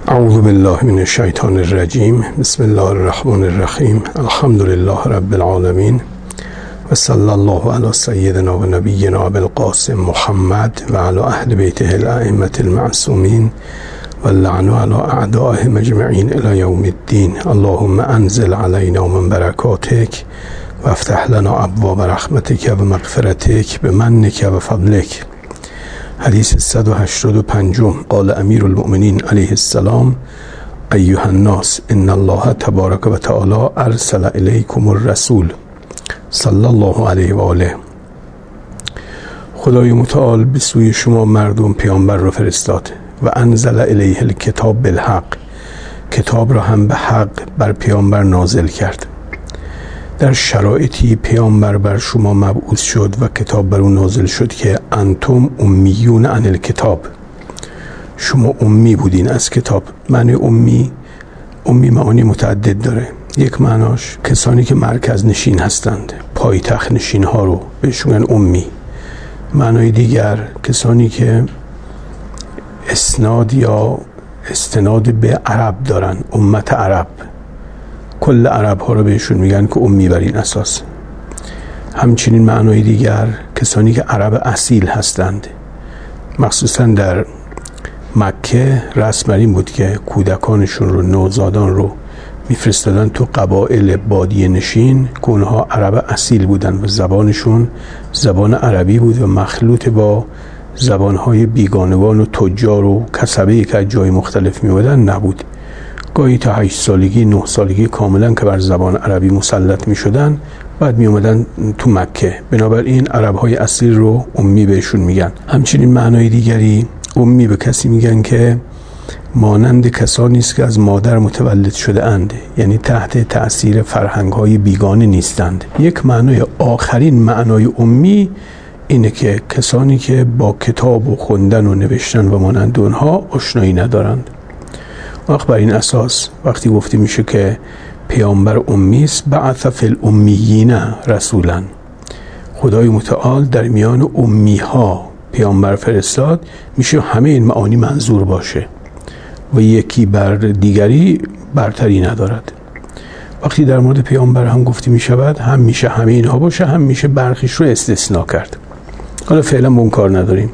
اعوذ بالله من الشیطان الرجیم. بسم الله الرحمن الرحیم. الحمد لله رب العالمین و صلی الله علی سیدنا و نبینا ابوالقاسم محمد و علی اهل بیته الائمة المعصومین و اللعن علی اعدائهم اجمعین الی یوم الدین. اللهم انزل علینا من برکاتک و افتح لنا ابواب رحمتک و مغفرتک بمنک و فضلک. حدیث 185. قال امیر المؤمنین علیه السلام: ایها الناس ان الله تبارک و تعالی ارسل الیکم الرسول صلی الله علیه و آله. خدای متعال به سوی شما مردم پیامبر را فرستاد و انزل الیه الکتاب بالحق، کتاب را هم به حق بر پیامبر نازل کرد. در شرایطی پیامبر بر شما مبعوث شد و کتاب بر او نازل شد که انتم امیون عن الکتاب، شما امی بودین از کتاب. معنی امی معانی متعدد داره. یک معناش کسانی که مرکز نشین هستند، پایتخت نشین ها رو بهشون میگن امی. معنای دیگر کسانی که اسناد یا استناد به عرب دارن، امت عرب، کل عرب ها رو بهشون میگن که امی بر این اساس. همچنین معنای دیگر کسانی که عرب اصیل هستند. مخصوصا در مکه رسم بر این بود که کودکانشون رو، نوزادان رو میفرستادن تو قبایل بادیه نشین که اونها عرب اصیل بودن و زبانشون زبان عربی بود و مخلوط با زبانهای بیگانوان و تجار و کسبه‌ای که از جای مختلف میومدن نبود. گاهی تا 8 سالگی 9 سالگی کاملا که بر زبان عربی مسلط می شدن، بعد می اومدن تو مکه. بنابراین عرب های اصیل رو امی بهشون میگن. همچنین معنای دیگری امی به کسی میگن که مانند کسانی است که از مادر متولد شده اند، یعنی تحت تأثیر فرهنگ های بیگانه نیستند. یک معنای آخرین معنای امی اینه که کسانی که با کتاب و خوندن و نوشتن و مانند اونها آشنایی ندارند. وقت بر این اساس وقتی گفته میشه که پیامبر امی است، بعث فی الامیین رسولا، خدای متعال در میان امی ها پیامبر فرستاد، میشه همه این معانی منظور باشه و یکی بر دیگری برتری ندارد. وقتی در مورد پیامبر هم گفته میشود، هم میشه همه اینها باشه، هم میشه برخیش رو استثناء کرد. حالا فعلا با اون کار نداریم.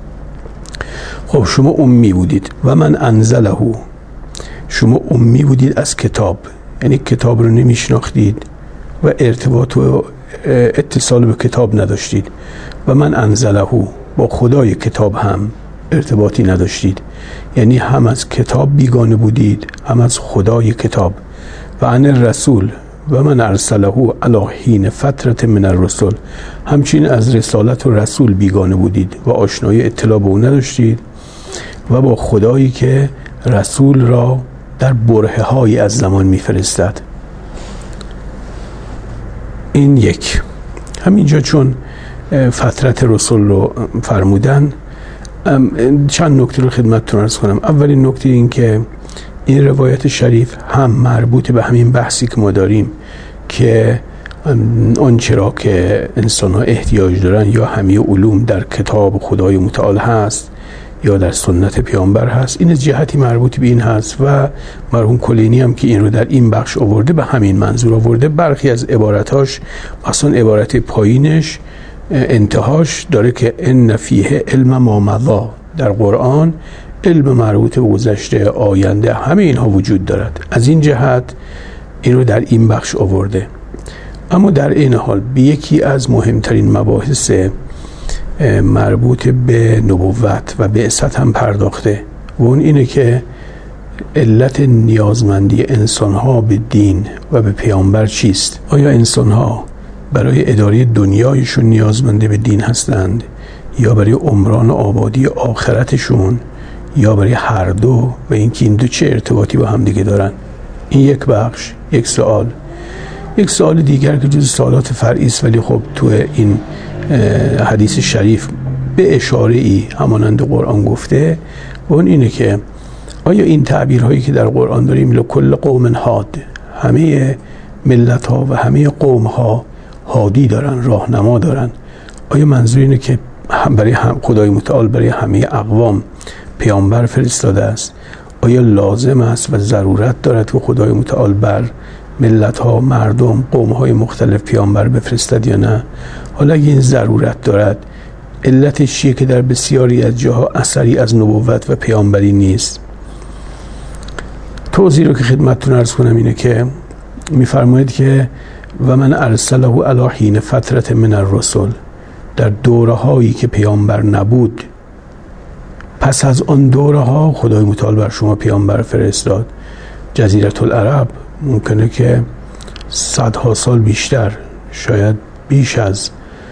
خب شما امی بودید و من انزله، شما امی بودید از کتاب، یعنی کتاب رو نمیشناختید و ارتباط و اتصال به کتاب نداشتید. و من انزله، با خدای کتاب هم ارتباطی نداشتید، یعنی هم از کتاب بیگانه بودید هم از خدای کتاب. و عن الرسول و من ارسله علی حین فترة من الرسل، همچنین از رسالت و رسول بیگانه بودید و آشنایی اطلاع به اون نداشتید و با خدایی که رسول را در برهه های از زمان میفرستد. این یک. همینجا چون فترت رسول رو فرمودن، چند نکته رو خدمتتون عرض کنم. اولین نکته این که این روایت شریف هم مربوط به همین بحثی که ما داریم که آنچه را که انسان ها احتیاج دارن یا همه علوم در کتاب خدای متعال هست یا در سنت پیامبر هست، این از جهتی مربوط به این هست. و مرحوم کلینی هم که این رو در این بخش آورده به همین منظور آورده. برخی از عبارتاش، مثلا عبارت پایینش انتهاش داره که ان فیه علم ما مضی، در قرآن علم مربوط به گذشته، آینده، همه اینها وجود دارد. از این جهت این رو در این بخش آورده. اما در این حال به یکی از مهمترین مباحث مربوط به نبوت و بعثت هم پرداخته و اون اینه که علت نیازمندی انسان‌ها به دین و به پیامبر چیست؟ آیا انسان‌ها برای اداره دنیایشون نیازمند به دین هستند یا برای عمران و آبادی آخرتشون یا برای هر دو؟ و اینکه این دو چه ارتباطی با هم دیگه دارن؟ این یک بخش. یک سوال. یک سوال دیگر که جز سوالات فرعی است ولی خب تو این حدیث شریف به اشاره‌ای همانند قرآن گفته و اون اینه که آیا این تعبیرهایی که در قرآن داریم لکل قوم هاد، همه ملت ها و همه قوم ها هادی دارن، راهنما دارن، آیا منظور اینه که برای خدای متعال برای همه اقوام پیامبر فرستاده است؟ آیا لازم است و ضرورت دارد که خدای متعال بر ملت‌ها، مردم، قوم‌های مختلف پیامبر بفرستد یا نه؟ حالا اگه این ضرورت دارد، علتش چیه که در بسیاری از جاها اثری از نبوت و پیامبری نیست؟ توضیح رو که خدمتتون عرض کنم اینه که می‌فرمایید که و من ارسله علی حین فترة من الرسل، در دوره‌هایی که پیامبر نبود، پس از آن دوره‌ها خدای متعال بر شما پیامبر فرستاد. جزیره العرب ممکنه که صدها سال بیشتر، شاید بیش از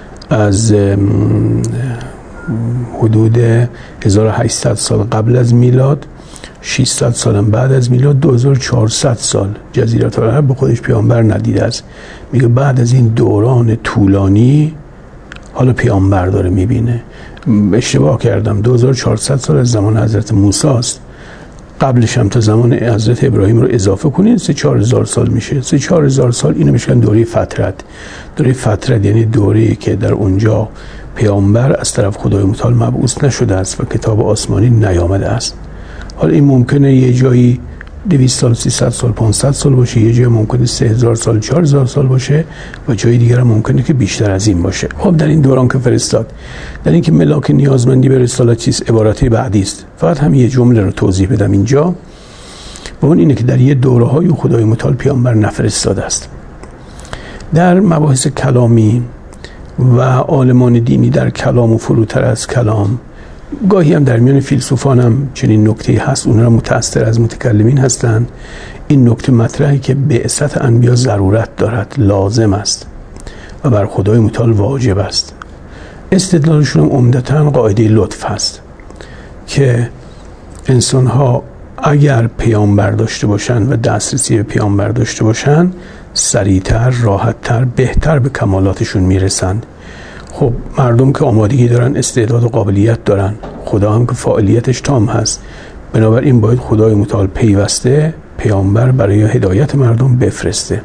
حدود 1800 سال قبل از میلاد، 600 سال بعد از میلاد، 2400 سال جزیره العرب به خودش پیامبر ندیده است. میگه بعد از این دوران طولانی حالا پیامبر داره میبینه. اشتباه کردم، 2400 سال از زمان حضرت موسی است. قبلش هم تا زمان حضرت ابراهیم رو اضافه کنید 3-4 سال میشه. 3-4 سال اینو میشن دوره فترت. دوره فترت یعنی دوره‌ای که در اونجا پیامبر از طرف خدای متعال مبعوث نشده است و کتاب آسمانی نیامده است. حالا این ممکنه یه جایی 200 سال، 300 سال، 500 سال باشه، یه جایی ممکنه 3000 سال، 4000 سال باشه و جای دیگر هم ممکنه که بیشتر از این باشه. خب در این دوران که فرستاد، در این که ملاک نیازمندی به رسالت چیست، عبارتی بعدی است. فقط هم یه جمله رو توضیح بدم اینجا، و اون اینه که در یه دوره‌های خدای متعال پیامبر نفرستاده است. در مباحث کلامی و عالمان دینی در کلام و فروتر از کلام، گاهی هم در میان فیلسوفان هم چنین نکته هست، اونها متأثر از متکلمین هستند. این نکته مطرحی که بعثت انبیا ضرورت دارد، لازم است و بر خدای متعال واجب است. استدلالشون هم عمدتاً قاعده لطف هست که انسان ها اگر پیامبر داشته باشن و دسترسی به پیامبر داشته باشن، سریعتر، راحتتر، بهتر به کمالاتشون میرسند. خب مردم که آمادگی دارن، استعداد و قابلیت دارن، خدا هم که فاعلیتش تام هست، بنابراین باید خدای متعال پیوسته پیامبر برای هدایت مردم بفرسته.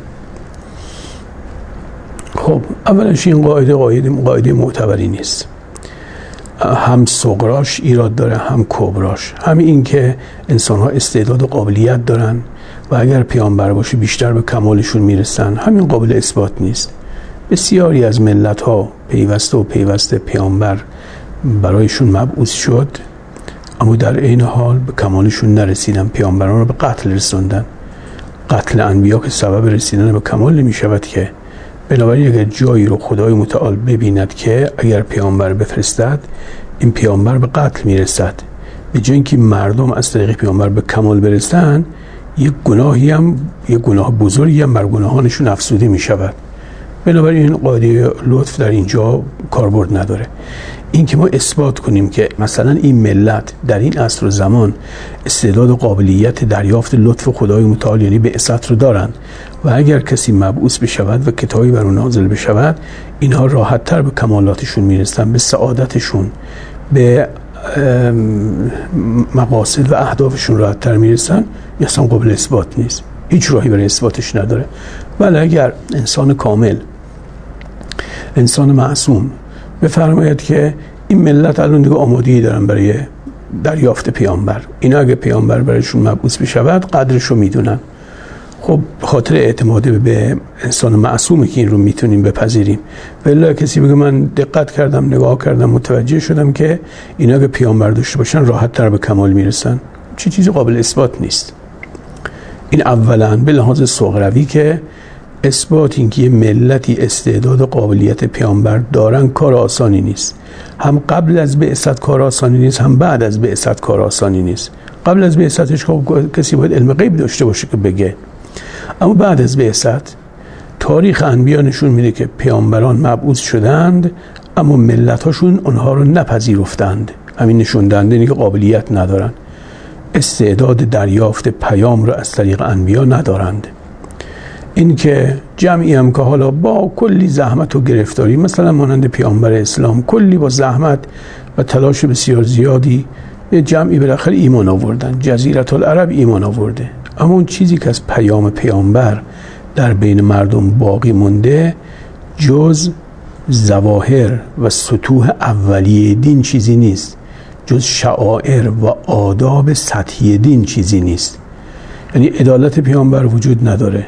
خب اولش این قاعده معتبری نیست. هم صغراش ایراد داره، هم کبراش. همین این که انسان‌ها استعداد و قابلیت دارن و اگر پیامبر باشه بیشتر به کمالشون میرسن، همین قابل اثبات نیست. بسیاری از ملت‌ها پیوسته پیامبر برایشون مبعوث شد، اما در عین حال به کمالشون نرسیدن، پیامبران رو به قتل رسوندن. قتل انبیا که سبب رسیدن به کمال نمی شود که. بنابراین اگر جایی رو خدای متعال ببیند که اگر پیامبر بفرستد این پیامبر به قتل میرسد، به جای اینکه مردم از طریق پیامبر به کمال برسن، یک گناه بزرگی هم بر گناهانشون افزوده می شود. بنابراین این قاعده لطف در اینجا کاربرد نداره. این که ما اثبات کنیم که مثلا این ملت در این عصر و زمان استعداد و قابلیت دریافت لطف خدای متعال یعنی بعثت رو دارن و اگر کسی مبعوث بشود و کتابی بر اون نازل بشود، اینها راحت تر به کمالاتشون میرسن، به سعادتشون، به مقاصد و اهدافشون راحت تر میرسن. این اصلا قابل اثبات نیست، هیچ راهی برای اثباتش نداره. ولی اگر انسان کامل، انسان معصوم بفرماید که این ملت الان دیگه آمادگی دارن برای دریافت پیامبر، اینا اگه پیامبر برایشون مبعوث بشود قدرش رو میدونن، خب خاطر اعتماد به انسان معصومه که این رو میتونیم بپذیریم. ولی کسی بگه من دقت کردم، نگاه کردم، متوجه شدم که اینا اگه پیامبر داشته باشن راحت تر به کمال میرسن، چه چیزی قابل اثبات نیست. این اولا به لحاظ صغروی که اثبات این که یه ملتی استعداد و قابلیت پیامبر دارن کار آسانی نیست. هم قبل از بعثت کار آسانی نیست، هم بعد از بعثت کار آسانی نیست. قبل از بعثتش کسی باید علم غیب داشته باشه که بگه، اما بعد از بعثت تاریخ انبیا نشون میده که پیامبران مبعوث شدند اما ملتاشون اونها رو نپذیرفتند. همین نشون دهنده اینه که قابلیت ندارن، استعداد دریافت پیام رو از طریق انبیا ندارند. این که جمعی هم که حالا با کلی زحمت و گرفتاری، مثلا مانند پیامبر اسلام، کلی با زحمت و تلاش بسیار زیادی یه جمعی بالاخره ایمان آوردن، جزیره العرب ایمان آورده، اما اون چیزی که از پیام پیامبر در بین مردم باقی مونده جز ظواهر و سطوح اولیه دین چیزی نیست، جز شعائر و آداب سطحی دین چیزی نیست. یعنی عدالت پیامبر وجود نداره،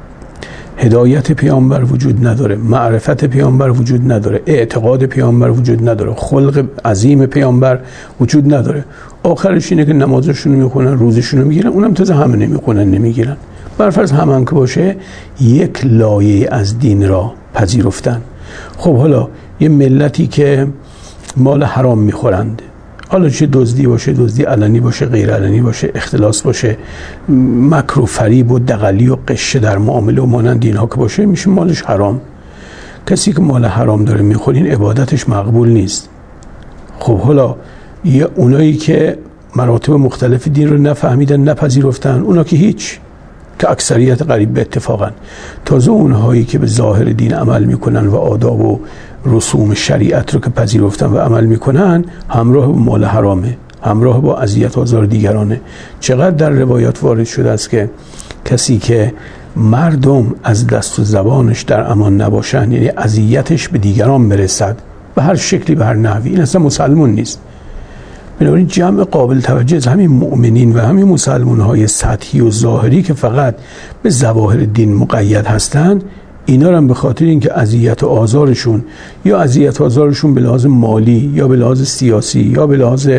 هدایت پیامبر وجود نداره، معرفت پیامبر وجود نداره، اعتقاد پیامبر وجود نداره، خلق عظیم پیامبر وجود نداره. آخرش اینه که نمازشون رو میخونن، روزشون رو میگیرن، اونم تازه همه نمیخونن نمیگیرن. برفرض همون که باشه یک لایه از دین را پذیرفتن. خب حالا یه ملتی که مال حرام میخورند، حالا چه دزدی باشه، دزدی علنی باشه، غیر علنی باشه، اختلاس باشه، مکر و فریب و دغلی و قشه در معامله و مانند اینها که باشه، میشه مالش حرام. کسی که مال حرام داره میخوره این عبادتش مقبول نیست. خب حالا یه اونایی که مراتب مختلف دین رو نفهمیدن، نپذیرفتن، اونا که هیچ، که اکثریت قریب به اتفاقن. تازه اونهایی که به ظاهر دین عمل میکنن و آداب و رسوم شریعت رو که پذیرفتن و عمل میکنن، همراه با مال حرامه، همراه با اذیت و آزار دیگرانه. چقدر در روایات وارد شده است که کسی که مردم از دست و زبانش در امان نباشن، یعنی اذیتش به دیگران برسد به هر شکلی به هر نحوی، این اصلا مسلمان نیست. بنابراین جمع قابل توجه از همین مؤمنین و همین مسلمان‌های سطحی و ظاهری که فقط به ظواهر دین مقید هستند، اینا هم به خاطر اینکه اذیت و آزارشون یا اذیت و آزارشون به لحاظ مالی یا به لحاظ سیاسی یا به لحاظ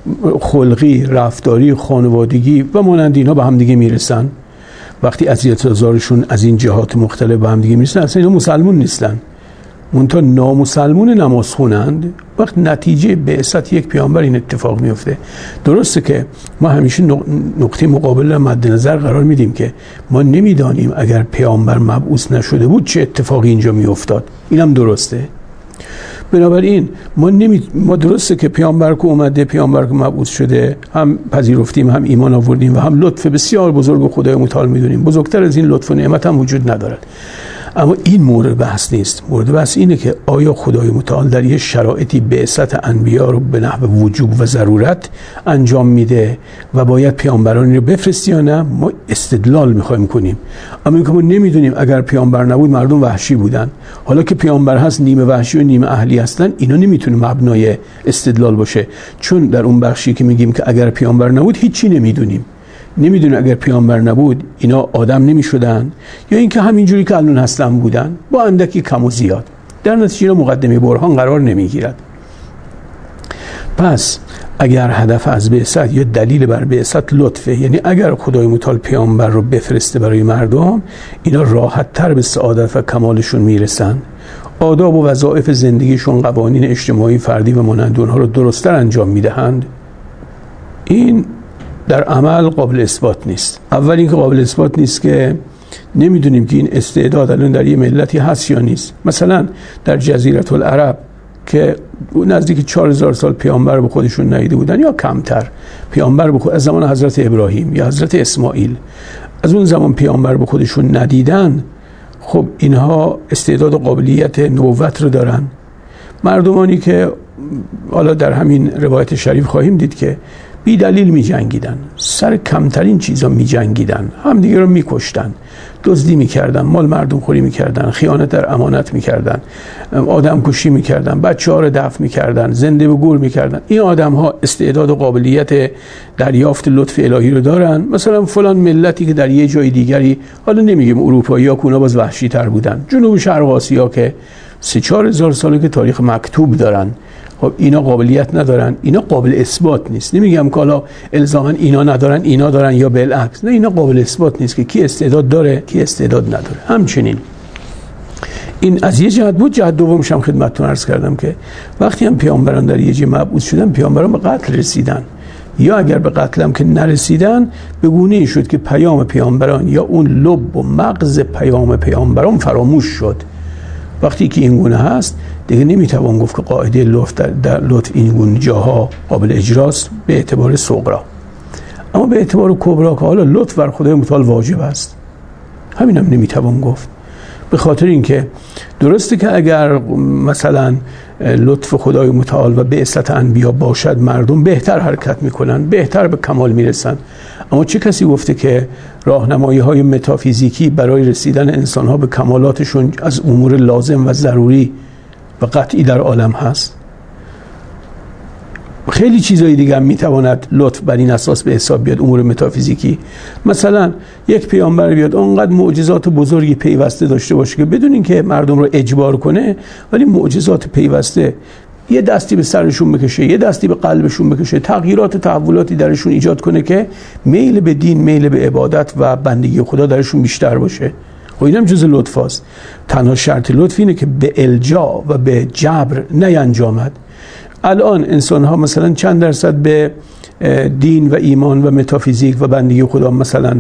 خلقی، رفتاری، خانوادگی و مانند اینا به هم دیگه میرسن. وقتی اذیت و آزارشون از این جهات مختلف به هم دیگه میرسن، اصلا اینا مسلمان نیستن، منتها نامسلمون نماز خونند. وقت نتیجه بعثت یک پیامبر این اتفاق میفته. درسته که ما همیشه نقطه مقابل را مد نظر قرار میدیم که ما نمیدانیم اگر پیامبر مبعوث نشده بود چه اتفاقی اینجا میافتاد. اینم درسته. بنابراین ما درسته که پیامبر که اومده، پیامبر که مبعوث شده، هم پذیرفتیم، هم ایمان آوردیم و هم لطف بسیار بزرگ خدای متعال میدونیم. بزرگتر از این لطف و نعمت هم وجود ندارد. اما این مورد بحث نیست. مورد بحث اینه که آیا خدای متعال در یه شرایطی بعثت انبیا رو به نحو وجوب و ضرورت انجام میده و باید پیامبرانی رو بفرستی یا نه؟ ما استدلال میخوایم کنیم. اما اینکه ما نمیدونیم اگر پیامبر نبود مردم وحشی بودن، حالا که پیامبر هست نیمه وحشی و نیمه اهلی هستن، اینا نمیتونه مبنای استدلال باشه. چون در اون بخشی که میگیم که اگر پیامبر نبود هیچی نمیدونیم اگر پیامبر نبود اینا آدم نمی شدن یا اینکه همینجوری که الان هستن بودن با اندکی کم و زیاد. در نتیجه مقدمه برهان قرار نمی گیرد. پس اگر هدف از بعثت یا دلیل بر بعثت لطفه، یعنی اگر خدای متعال پیامبر رو بفرسته برای مردم، اینا راحت تر به سعادت و کمالشون میرسن، آداب و وظایف زندگیشون، قوانین اجتماعی فردی و مانند اونها رو درست‌تر انجام میدهند. این در عمل قابل اثبات نیست. اول اینکه قابل اثبات نیست که نمیدونیم که این استعداد الان در یه ملتی هست یا نیست. مثلا در جزیره العرب که نزدیک 4000 سال پیامبر به خودشون ندیده بودن یا کمتر، پیامبر به خود از زمان حضرت ابراهیم یا حضرت اسماعیل، از اون زمان پیامبر به خودشون ندیدن، خب اینها استعداد و قابلیت نبوت رو دارن. مردمانی که حالا در همین روایت شریف خواهیم دید که بی دلیل می جنگیدن، سر کمترین چیزا می جنگیدن، همدیگه رو می کشتن، دزدی می کردن، مال مردم خوری می کردن، خیانت در امانت می کردن، آدم کشی می کردن، بچه ها رو دفن می کردن، زنده به گور می کردن. این آدم ها استعداد و قابلیت دریافت لطف الهی رو دارن. مثلا فلان ملتی که در یه جای دیگری، حالا نمیگیم اروپایی ها که اونا باز وحشی تر بودن، جنوب شرق آسیا که 3-4 هزار ساله که تاریخ مکتوب دارن، خب اینا قابلیت ندارن. اینا قابل اثبات نیست. نمیگم که حالا الزاما اینا ندارن اینا دارن یا بالعکس، نه، اینا قابل اثبات نیست که کی استعداد داره کی استعداد نداره. همچنین این از یه جهت بود. جهت دومش هم خدمتتون عرض کردم که وقتی هم پیامبران در یه جای مبعوث شدن، پیامبران به قتل رسیدن، یا اگر به قتل هم که نرسیدن، به گونه‌ای شد که پیام پیامبران یا اون لب و مغز پیام پیامبران فراموش شد. وقتی که این گونه هست دیگه نمیتوان گفت که قاعده لطف این گونه جاها قابل اجراست به اعتبار صغرا. اما به اعتبار کبرا که حالا لطف بر خدای متعال واجب است، همین هم نمیتوان گفت. به خاطر اینکه درسته که اگر مثلا لطف خدای متعال و بعثت انبیا باشد، مردم بهتر حرکت میکنن، بهتر به کمال میرسن. اما چه کسی گفته که راهنمایی های متافیزیکی برای رسیدن انسان ها به کمالاتشون از امور لازم و ضروری و قطعی در عالم هست؟ خیلی چیزای دیگه هم میتواند لطف بر این اساس به حساب بیاد، امور متافیزیکی. مثلا یک پیامبر بیاد اونقدر معجزات بزرگی پیوسته داشته باشه که بدون اینکه مردم رو اجبار کنه، ولی معجزات پیوسته یه دستی به سرشون بکشه، یه دستی به قلبشون بکشه، تغییرات و تحولاتی درشون ایجاد کنه که میل به دین، میل به عبادت و بندگی خدا درشون بیشتر باشه. خب اینم جز لطف هست. تنها شرط لطف اینه که به الجا و به جبر نینجامد. الان انسان ها مثلا چند درصد به دین و ایمان و متافیزیک و بندگی خدا مثلا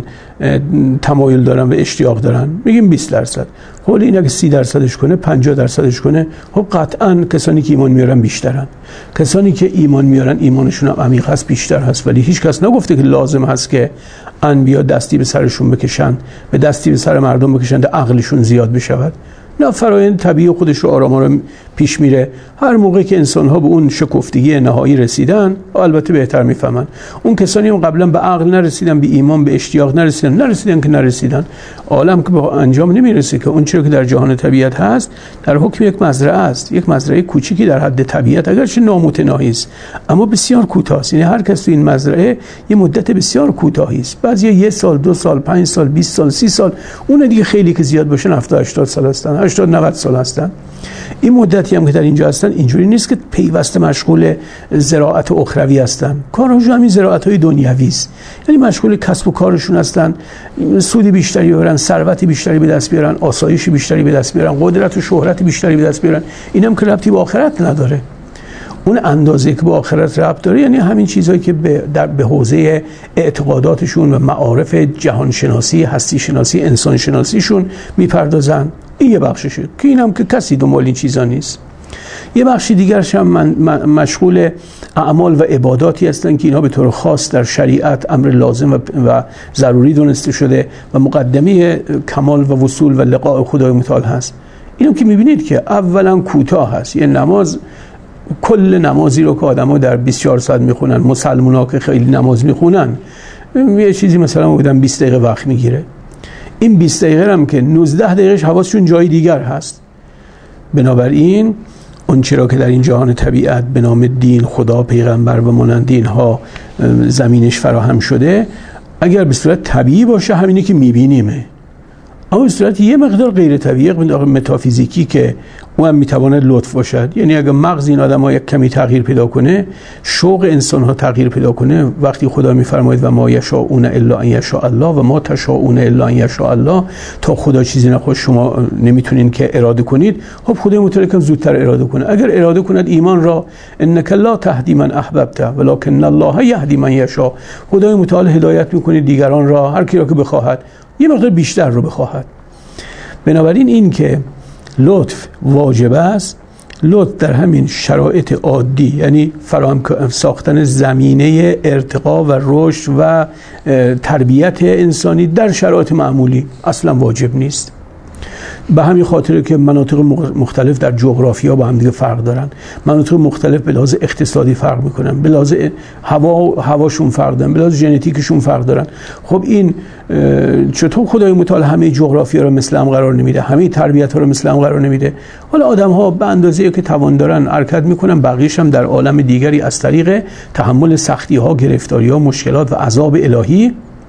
تمایل دارن و اشتیاق دارن؟ میگیم 20%. خب این اگه 30% کنه، 50% کنه، خب قطعا کسانی که ایمان میارن بیشترن. کسانی که ایمان میارن ایمانشون هم عمیق هست، بیشتر هست. ولی هیچ کس نگفته که لازم هست که انبیا دستی به سرشون بکشن، به دستی به سر مردم بکشن تا عقلشون زیاد بشود. نه، فرایند طبیعی خودش رو آرام آرام پیش میره. هر موقع که انسان ها به اون شکفتگی نهایی رسیدن، البته بهتر میفهمن. اون کسانی هم قبلا به عقل نرسیدن، به ایمان، به اشتیاق نرسیدن که نرسیدن. عالم که به انجام نمیرسه که اون چیزی که در جهان طبیعت هست در حکم یک مزرعه است، یک مزرعه کوچیکی در حد طبیعت، اگرچه نامتناهی است اما بسیار کوتاه است. یعنی هر کس تو این مزرعه یه مدت بسیار کوتاهی است. بعضی 1 سال، 2 سال، 5 سال، 20 سال، 30 سال، اون دیگه خیلی که زیاد باشه 70-80 سال هستن، 80-90 سال هستن. این مدتی هم که در اینجا هستن اینجوری نیست که پیوسته مشغول زراعت اخروی هستن. کارشون همین زراعت‌های دنیوی است. یعنی مشغول کسب و کارشون هستن، سود بیشتری ببرن، ثروت بیشتری به دست بیارن، آسایش بیشتری به دست بیارن، قدرت و شهرت بیشتری به دست بیارن. اینم که ربطی به آخرت نداره. اون اندازه که به آخرت ربط داره یعنی همین چیزایی که به حوزه اعتقاداتشون و معارف جهان شناسی، هستی شناسی، انسان شناسیشون میپردازن. این یه بخششه که اینم که کسی دنبال این چیزا نیست. یه بخش دیگرش هم مشغول اعمال و عباداتی هستن که اینها به طور خاص در شریعت امر لازم و ضروری دونسته شده و مقدمه کمال و وصول و لقاء خدای متعال هست. اینم که میبینید که اولا کوتاه هست. یه نماز، کل نمازی رو که آدم‌ها در 24 ساعت میخونن، مسلمان‌ها که خیلی نماز میخونن، یه چیزی مثلا بودن 20 دقیقه وقت میگیره. این 20 دقیقه هم که 19 دقیقهش حواسشون جای دیگر هست. بنابراین اون چرا که در این جهان طبیعت به نام دین، خدا، پیغمبر و مانند اینها زمینش فراهم شده، اگر به صورت طبیعی باشه همینی که میبینیمه، اما به صورت یه مقدار غیر طبیعی، یه مقدار متافیزیکی که اون هم میتواند لطف باشد. یعنی اگر مغز این آدم ها یک کمی تغییر پیدا کنه، شوق انسان ها تغییر پیدا کنه، وقتی خدا میفرماید و ما یشاءون الا ان یشاء الله و ما تشاءون الا ان یشاء الله، تا خدا چیزی نخواد شما نمیتونین که اراده کنید، خب خدا متعال که زودتر اراده کنه. اگر اراده کند ایمان را، انک لا تهدی من احببت ولکن الله یهدی من یشاء، خدای متعال هدایت میکنه دیگران را، هر کی را که بخواهد، یه مقدار بیشتر رو بخواهد. بنابراین این که لطف واجب است، لطف در همین شرایط عادی، یعنی فراهم ساختن زمینه ارتقا و رشد و تربیت انسانی در شرایط معمولی، اصلا واجب نیست. به همین خاطره که مناطق مختلف در جغرافیا با هم دیگه فرق دارن، مناطق مختلف به لحاظ اقتصادی فرق میکنن، به لحاظ هواشون فرق دارن، به لحاظ ژنتیکشون فرق دارن. خب این چطور خدای متعال همه جغرافیا رو مثل هم قرار نمیده، همه تربیت ها رو مثل هم قرار نمیده؟ حالا آدم ها به اندازه‌ای که توان دارن حرکت میکنن، بقیه‌اش هم در عالم دیگری از طریق تحمل سختی ها، گرفتاری ها، مشکلات و عذاب الهی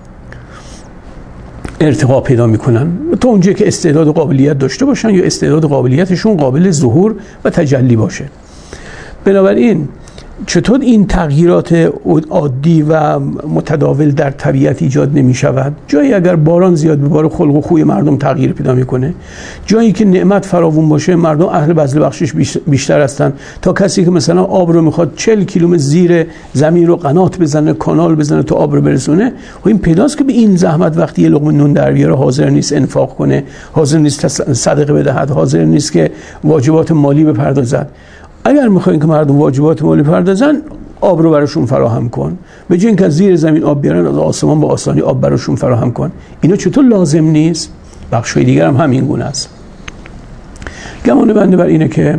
ارتقا پیدا میکنن، تا اونجایی که استعداد و قابلیت داشته باشن یا استعداد و قابلیتشون قابل ظهور و تجلی باشه. بنابراین چطور این تغییرات عادی و متداول در طبیعت ایجاد نمی شود؟ جایی اگر باران زیاد بباره خلق و خوی مردم تغییر پیدا میکنه، جایی که نعمت فراوون باشه مردم اهل بذل بخشش بیشتر هستن، تا کسی که مثلا آب رو میخواد 40 کیلومتر زیر زمین رو قنات بزنه، کانال بزنه تا آب رو برسونه. و این پیداست که به این زحمت وقتی یه لقمه نون در بیاره حاضر نیست انفاق کنه، حاضر نیست صدقه بدهد، حاضر نیست که واجبات مالی بپردازد. اگر میخواین که مردم واجبات مالی پردازن، آب رو براشون فراهم کن. به جای اینکه از زیر زمین آب بیارن، از آسمان با آسانی آب براشون فراهم کن. اینو چطور لازم نیست؟ بخشای دیگر هم همین گونه است. گمان بنده بر اینه که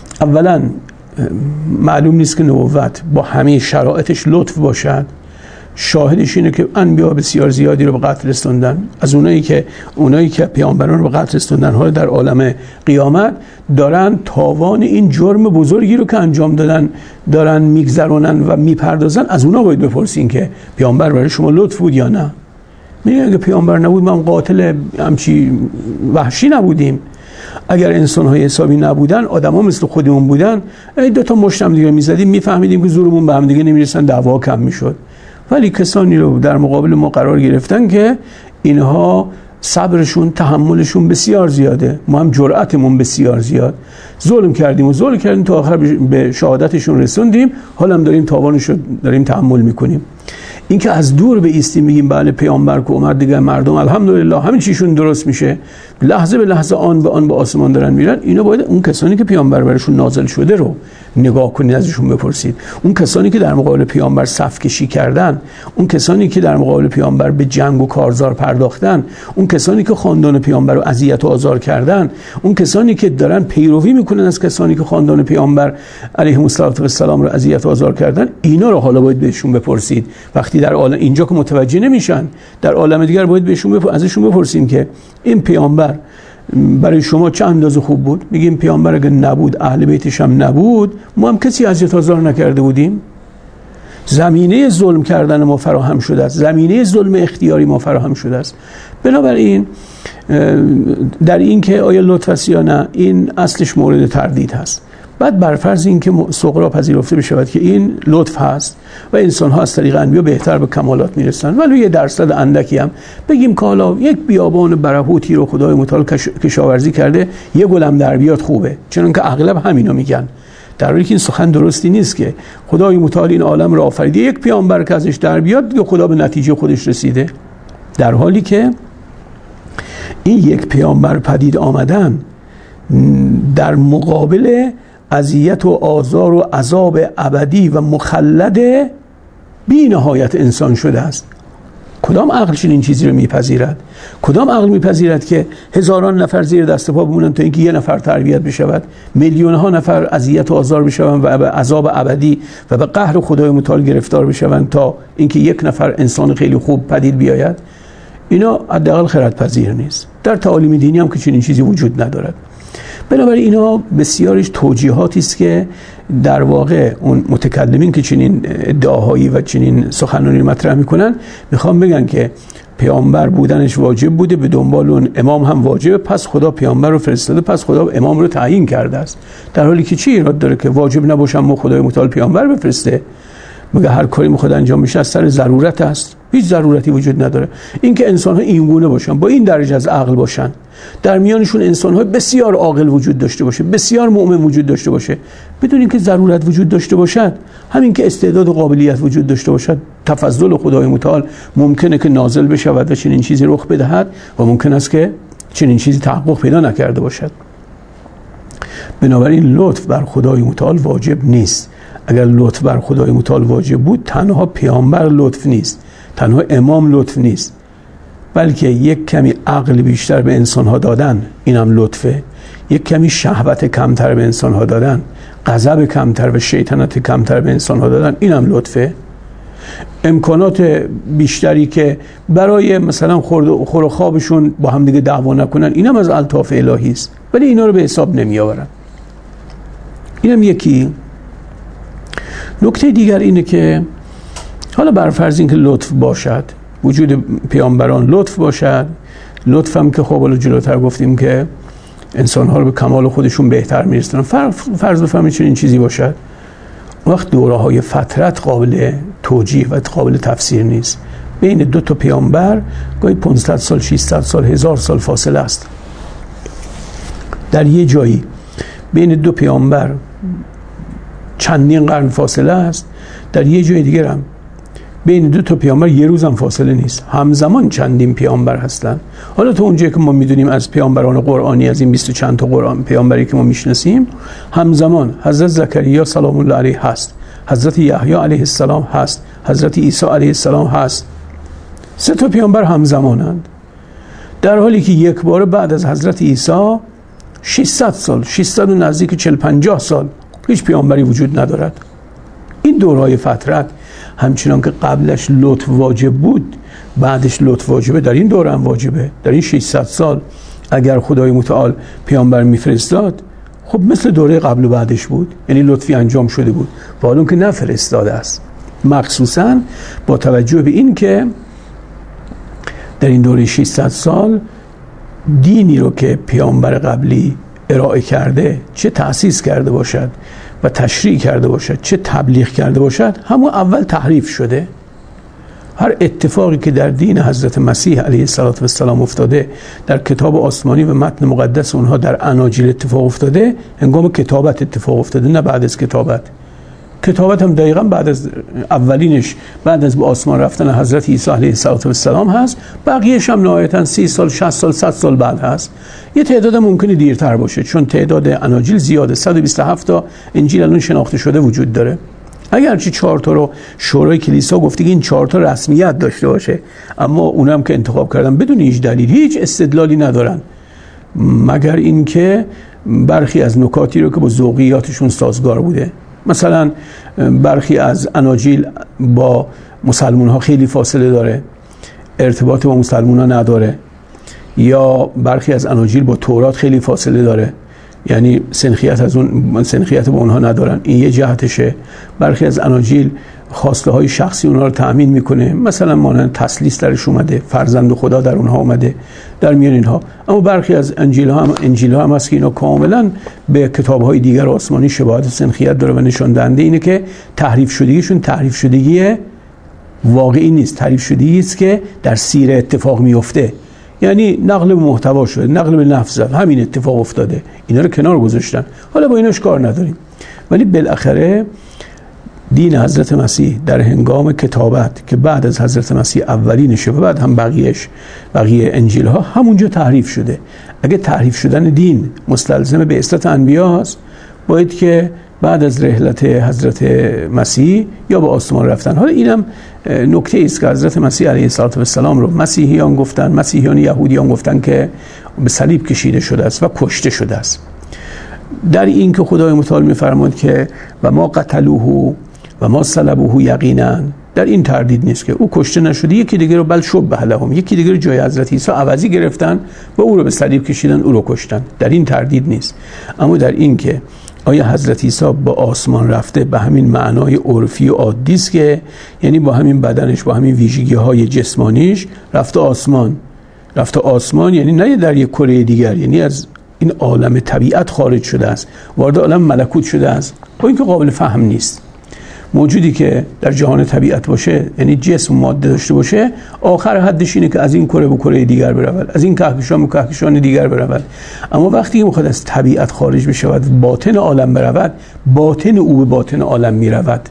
اولا معلوم نیست که نبوت با همه شرایطش لطف باشد. شاهدش اینه که انبیا بسیار زیادی رو به قتل رسوندن. از اونایی که پیامبران رو به قتل رسوندن ها در عالم قیامت دارن تاوان این جرم بزرگی رو که انجام دادن دارن میگذرونن و میپردازن. از اونا باید بپرسین که پیامبر برای شما لطف بود یا نه. میگن اگه پیامبر نبود ما قاتل همچی وحشی نبودیم. اگر انسان‌های حسابی نبودن، آدم‌ها مثل خودمون بودن، دو تا مشت هم دیگه می‌زدیم، می‌فهمیدیم که زورمون به هم دیگه نمی‌رسن، دعوا کم می‌شد. ولی کسانی رو در مقابل ما قرار گرفتن که اینها صبرشون، تحملشون بسیار زیاده، ما هم جرأتمون بسیار زیاد. ظلم کردیم تا آخر به شهادتشون رسوندیم، حالا هم داریم تاوانش رو داریم تحمل می‌کنیم. این که از دور به ایستیم میگیم بله پیامبر که اومد دیگه مردم الحمدلله همین چیشون درست میشه، لحظه به لحظه آن به آسمان دارن میرن، اینا باید اون کسانی که پیامبر برشون نازل شده رو نگاه کنید، ازشون بپرسید. اون کسانی که در مقابل پیامبر صف کشی کردن، اون کسانی که در مقابل پیامبر به جنگ و کارزار پرداختن، اون کسانی که خاندان پیامبر رو اذیت و آزار کردن، اون کسانی که دارن پیروی میکنن از کسانی که خاندان پیامبر علیهم السلام رو اذیت و آزار کردن، اینا رو حالا باید بهشون بپرسید. وقتی در عالم اینجا که متوجه نمیشن، در عالم دیگر باید ازشون بپرسیم که این پیامبر برای شما چه اندازه خوب بود. میگیم پیامبر اگه نبود، اهل بیتش هم نبود، ما هم کسی اذیت آزار نکرده بودیم. زمینه ظلم کردن ما فراهم شده است، زمینه ظلم اختیاری ما فراهم شده است. بنابراین در این که آیا لطف است یا نه، این اصلش مورد تردید هست. بعد برفرض این که سغرا پذیرفته بشود که این لطف هست و انسان ها از طریق انبیا بهتر به کمالات میرسن، ولی یه درصد اندکی هم بگیم که حالا یک بیابان برهوتی رو خدای متعال کشاورزی کرده، یه گلم در بیاد خوبه، چون که اغلب همینا میگن، در حالی که این سخن درستی نیست که خدای متعال این عالم رو آفریده، یک پیامبر که ازش در بیاد یا خدا به نتیجه خودش رسیده، در حالی که این یک پیامبر پدید آمدن در مقابل اذیت و آزار و عذاب ابدی و مخلد بی نهایت انسان شده است. کدام عقل چنین چیزی رو میپذیرد؟ کدام عقل میپذیرد که هزاران نفر زیر دست پا بمونن تا اینکه یه نفر تربیت بشود، میلیون ها نفر اذیت و آزار بشوند و به عذاب ابدی و به قهر خدای متعال گرفتار بشوند تا اینکه یک نفر انسان خیلی خوب پدید بیاید؟ اینا حداقل خردپذیر نیست. در تعالیم دینی هم که چنین چیزی وجود ندارد. بنابراین اینا بسیارش توجیهاتی است که در واقع اون متکلمین که چنین ادعاهایی و چنین سخنانی مطرح میکنن میخوام بگن که پیامبر بودنش واجب بوده، به دنبال اون امام هم واجبه، پس خدا پیامبر رو فرستاده، پس خدا امام رو تعیین کرده است. در حالی که چی ایراد داره که واجب نباشه اما خدای متعال پیامبر بفرسته؟ مگه هر کاری میخواد انجام بشه از سر ضرورت است؟ هیچ ضرورتی وجود نداره. اینکه انسان‌ها اینگونه باشن، با این درجه از عقل باشن، در میانشون انسان‌های بسیار عاقل وجود داشته باشه، بسیار مؤمن وجود داشته باشه، بدون اینکه ضرورت وجود داشته باشد، همین که استعداد و قابلیت وجود داشته باشد، تفضل خدای متعال ممکنه که نازل بشود و چنین چیزی رخ بدهد و ممکن است که چنین چیزی تحقق پیدا نکرده باشد. بنابراین لطف بر خدای متعال واجب نیست. اگر لطف بر خدای متعال واجب بود، تنها پیامبر لطف نیست، تنها امام لطف نیست، بلکه یک کمی عقل بیشتر به انسان‌ها دادن، اینم لطفه. یک کمی شهوت کمتر به انسان‌ها دادن، غضب کمتر و شیطنت کمتر به انسان‌ها دادن، اینم لطفه. امکانات بیشتری که برای مثلا خور و خوابشون با هم دیگه دعوا نکنن، اینم از الطاف الهی است، ولی اینا رو به حساب نمیآورن. اینم یکی. نکته دیگر اینه که حالا بر فرض اینکه لطف باشد، وجود پیامبران لطف باشد، لطف هم که خب حالا جلوتر گفتیم که انسان‌ها رو به کمال خودشون بهتر می‌رسونن، فرض بفرمایید چنین چیزی باشد، وقت دوره‌های فترت قابل توجیه و قابل تفسیر نیست. بین دو تا پیامبر گاهی 500 سال، 600 سال، 1000 سال فاصله است. در یه جایی بین دو پیامبر چندین قرن فاصله است، در یه جای دیگر هم بین دو تا پیامبر یه روز هم فاصله نیست، همزمان چندین پیامبر هستن. حالا تو اونجایی که ما میدونیم از پیامبران قرآنی، از این 20 و چند تا قرآن پیامبری که ما میشناسیم، همزمان حضرت زکریا سلام الله علیه هست، حضرت یحیی علیه السلام هست، حضرت عیسی علیه السلام هست. 3 تا پیامبر همزمانند، در حالی که یک بار بعد از حضرت عیسی 600 سال، 600 و نزدیک 40-50 سال هیچ پیامبری وجود ندارد. این دورهای فترت همچنان که قبلش لطف واجب بود بعدش لطف واجبه، در این دوره هم واجبه. در این 600 سال اگر خدای متعال پیامبر میفرستاد خب مثل دوره قبل و بعدش بود، یعنی لطفی انجام شده بود و حالا که نفرستاده است. مخصوصا با توجه به این که در این دوره 600 سال دینی رو که پیامبر قبلی ارائه کرده، چه تأسیس کرده باشد و تشریع کرده باشد، چه تبلیغ کرده باشد، همون اول تحریف شده. هر اتفاقی که در دین حضرت مسیح علیه السلام افتاده، در کتاب آسمانی و متن مقدس اونها در اناجیل اتفاق افتاده، هنگام کتابت اتفاق افتاده، نه بعد از کتابت. کتابت هم دقیقاً بعد از اولینش، بعد از به آسمان رفتن حضرت عیسی علیه السلام هست. بقیه‌اش هم نهایتاً 30 سال، 60 سال، 100 سال بعد هست. یه تعداد ممکنه دیرتر باشه چون تعداد اناجیل زیاده. 127 تا انجیل الان شناخته شده وجود داره. اگرچه 4 تا رو شورای کلیسا گفته که این 4 تا رسمیت داشته باشه، اما اونم که انتخاب کردن بدون هیچ دلیل، هیچ استدلالی ندارن، مگر اینکه برخی از نکاتی رو که با ذوقیاتشون سازگار بوده. مثلا برخی از اناجیل با مسلمان ها خیلی فاصله داره، ارتباط با مسلمان ها نداره، یا برخی از اناجیل با تورات خیلی فاصله داره، یعنی سنخیت با اونها ندارن، این یه جهتشه. برخی از اناجیل خواسته های شخصی اونها رو تأمین میکنه، مثلا مانند تثلیث درش اومده، فرزند خدا در اونها اومده در میان اینها. اما برخی از انجیل ها هم هست که اینا کاملا به کتاب های دیگر آسمانی شباهت سنخیت داره و نشان دهنده اینه که تحریف شدگیشون تحریف شدگی واقعی نیست، تحریف شدگی است که در سیره اتفاق میفته، یعنی نقل به محتوا شده، نقل به لفظ، همین اتفاق افتاده، اینا رو کنار گذاشتن، حالا با ایناش کار نداریم. ولی بالاخره دین حضرت مسیح در هنگام کتابت که بعد از حضرت مسیح اولینشه و بعد هم بقیه انجیل ها همونجا تحریف شده. اگه تحریف شدن دین مستلزم بعثت انبیا است، باید که بعد از رحلت حضرت مسیح یا به آسمان رفتن. حالا اینم نکته است که حضرت مسیح علیه السلام رو مسیحیان یهودیان گفتن که به صلیب کشیده شده است و کشته شده است. در این که خدای متعال می‌فرماید که و ما قتلوه و ما صلبوه یقینا، در این تردید نیست که او کشته نشده، یکی دیگه رو بل شبه لهم، یکی دیگه رو جای حضرت عیسی عوضی گرفتن و او رو به صلیب کشیدن، او رو کشتن، در این تردید نیست. اما در این که آیا حضرت عیسی با آسمان رفته به همین معنای عرفی و عادی است که یعنی با همین بدنش، با همین ویژگی‌های جسمانیش رفته آسمان، یعنی نه در یک کره دیگر، یعنی از این عالم طبیعت خارج شده است، وارد عالم ملکوت شده است. با اینکه قابل فهم نیست. موجودی که در جهان طبیعت باشه، یعنی جسم و ماده داشته باشه، آخر حدش اینه که از این کره به کره دیگر برود، از این کهکشان به کهکشان دیگر برود. اما وقتی که میخواد از طبیعت خارج بشه و باطن عالم برود، باطن او به باطن عالم میرود.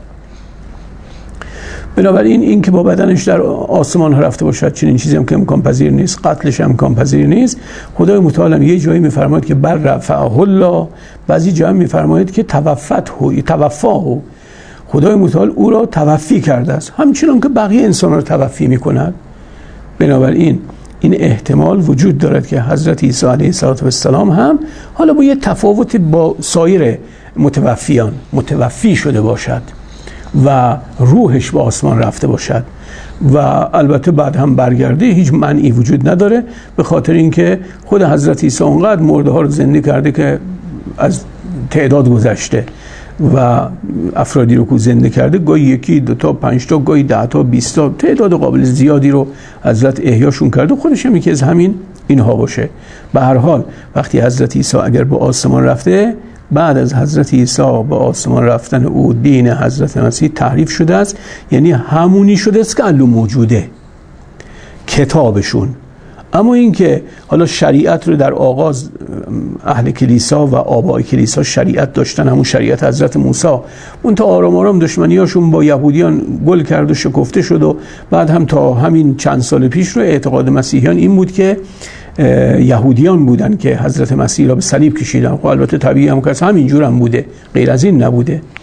بنابراین این که با بدنش در آسمان ها رفته باشد چنین چیزی هم که امکان پذیر نیست، قتلش هم امکان پذیر نیست. خدای متعال یه جایی میفرماید که بر رفعه الله، بعضی جایی میفرماید که توفاه، خدای متعال او را توفی کرده است، همچنان که بقیه انسان را توفی میکند. بنابراین این احتمال وجود دارد که حضرت عیسی علیه السلام هم حالا با یه تفاوت با سایر متوفیان متوفی شده باشد و روحش به آسمان رفته باشد و البته بعد هم برگرده، هیچ معنی وجود نداره، به خاطر اینکه خود حضرت عیسی اونقدر مرده ها رو زنده کرده که از تعداد گذشته و افرادی رو که زنده کرده، گاهی 1 2 تا 5 تا، گاهی 10 تا 20 تا، تعداد قابل زیادی رو حضرت احیاشون کرده، خودش هم یکی از همین اینها باشه. به هر حال وقتی حضرت عیسی اگر به آسمان رفته، بعد از حضرت عیسی به آسمان رفتن او دین حضرت مسیح تحریف شده است، یعنی همونی شده است که الان موجوده، کتابشون. اما این که حالا شریعت رو در آغاز اهل کلیسا و آبای کلیسا شریعت داشتن، همون شریعت حضرت موسی، اون تا آرام آرام دشمنیاشون با یهودیان گل کرد و شکفته شد و بعد هم تا همین چند سال پیش رو اعتقاد مسیحیان این بود که یهودیان بودن که حضرت مسیح را به صلیب کشیدن. خب البته طبیعی هم که همینجور هم بوده، غیر از این نبوده.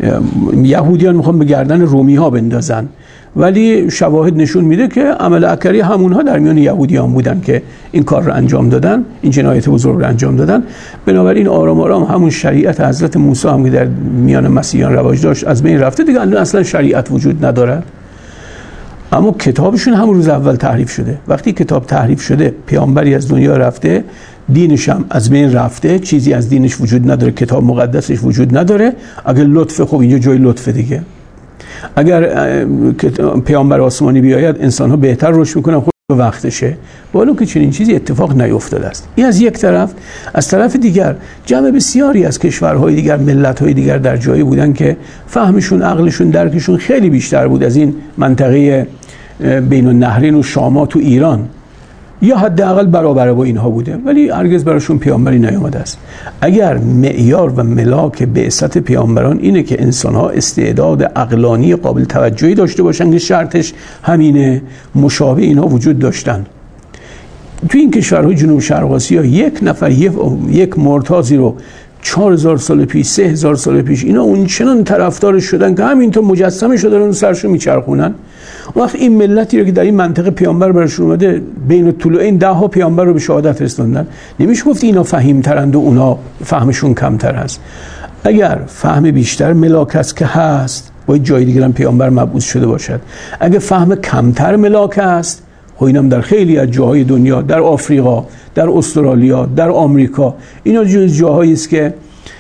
یهودیان میخوان به گردن رومی ها بندازن، ولی شواهد نشون میده که عمل اکثری همونها در میان یهودیان بودن که این کار رو انجام دادن، این جنایت بزرگ رو انجام دادن. بنابراین آرام آرام همون شریعت حضرت موسی هم که در میان مسیحیان رواج داشت از بین رفته دیگه، اصلا شریعت وجود نداره. اما کتابشون همون روز اول تحریف شده. وقتی کتاب تحریف شده، پیامبری از دنیا رفته، دینش هم از بین رفته، چیزی از دینش وجود نداره، کتاب مقدسش وجود نداره. اگر لطف، خب اینجا جای لطف دیگه. اگر پیامبر آسمانی بیاید انسان‌ها بهتر رشد میکنن، خود به وقتشه، بالا که چنین چیزی اتفاق نیفتاده است. این از یک طرف. از طرف دیگر جمع بسیاری از کشورهای دیگر، ملت‌های دیگر در جایی بودن که فهمشون، عقلشون، درکشون خیلی بیشتر بود از این منطقه بین النهرین و شامات و ایران، یا حداقل برابر با اینها بوده، ولی هرگز براشون پیامبری نیامده است. اگر معیار و ملاک بعثت پیامبران اینه که انسان‌ها استعداد عقلانی قابل توجهی داشته باشن که شرطش همینه، مشابه اینها وجود داشتن. تو این کشورهای جنوب شرق آسیا یک نفر یک مرتازی رو 4000 سال پیش، 3000 سال پیش اینا اونچنان طرفدارش شدن که همینطور مجسمه شدن و سرشو میچرخونن. وقت این ملتی رو که در این منطقه پیامبر براشون اومده، بین الطلوعین 10 پیامبر رو به شهادت رسوندن، نمیشه گفت اینا فهیم‌ترند و اونا فهمشون کمتر هست. اگر فهم بیشتر ملاک است که هست، باید جای دیگر هم پیامبر مبعوث شده باشد. اگر فهم کمتر ملاک است، خب اینم در خیلی از جاهای دنیا، در آفریقا، در استرالیا، در آمریکا، اینا جاهایی است که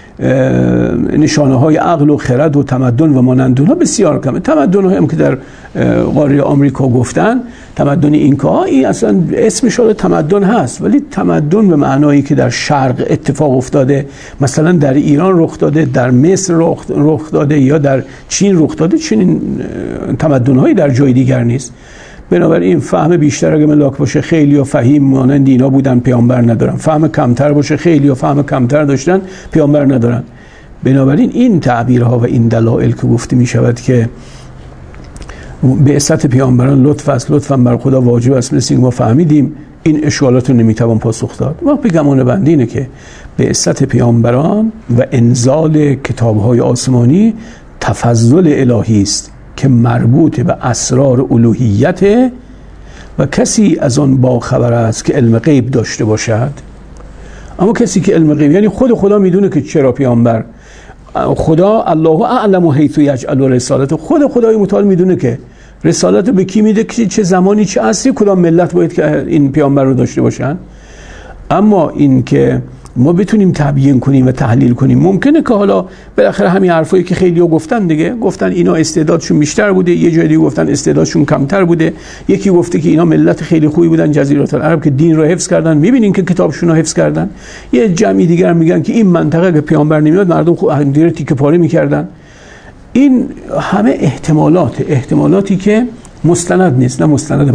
نشانه های عقل و خرد و تمدن و مانند اونها بسیار کمه. تمدن هم که در قاره آمریکا گفتن، تمدن اینکاها، این اصلا اسمش تمدن هست، ولی تمدن به معنایی که در شرق اتفاق افتاده، مثلا در ایران رخ داده، در مصر رخ داده یا در چین رخ داده، چنین تمدن‌هایی در جای دیگر نیست. بنابراین فهم بیشتر اگه ملاک باشه، خیلی و فهیم مانند اینا بودن، پیامبر ندارن. فهم کمتر باشه، خیلی و فهم کمتر داشتن، پیامبر ندارن. بنابراین این تعبیرها و این دلایل که گفته می شود که بعثت پیامبران لطف است، لطفا بر خدا واجب است، مثل ما فهمیدیم، این اشکالات رو نمیتوان پاسخ داد. وقت گمان بندی اینه که بعثت پیامبران و انزال کتاب‌های آسمانی تفضل الهی است که مربوط به اسرار الوهیت و کسی از آن با خبر است که علم غیب داشته باشد. اما کسی که علم غیب، یعنی خود خدا میدونه که چرا پیامبر، خدا الله اعلم حیث یجعل رسالته، خود خدای متعال میدونه که رسالت به کی میده، که چه زمانی، چه عصری، کدام ملت باید که این پیامبر رو داشته باشن. اما این که ما بتونیم تبیین کنیم و تحلیل کنیم، ممکنه که حالا بالاخره همین حرفایی که خیلی‌ها گفتن دیگه، گفتن اینا استعدادشون بیشتر بوده، یه جای دیگه گفتن استعدادشون کمتر بوده، یکی گفته که اینا ملت خیلی خوبی بودن جزیره العرب که دین رو حفظ کردن، می‌بینین که کتابشون رو حفظ کردن. یه جمعی دیگر میگن که این منطقه که پیامبر نمیاد مردم خوب دیگه تیکه پاره می‌کردن. این همه احتمالاتی که مستند نیست، نه مستند به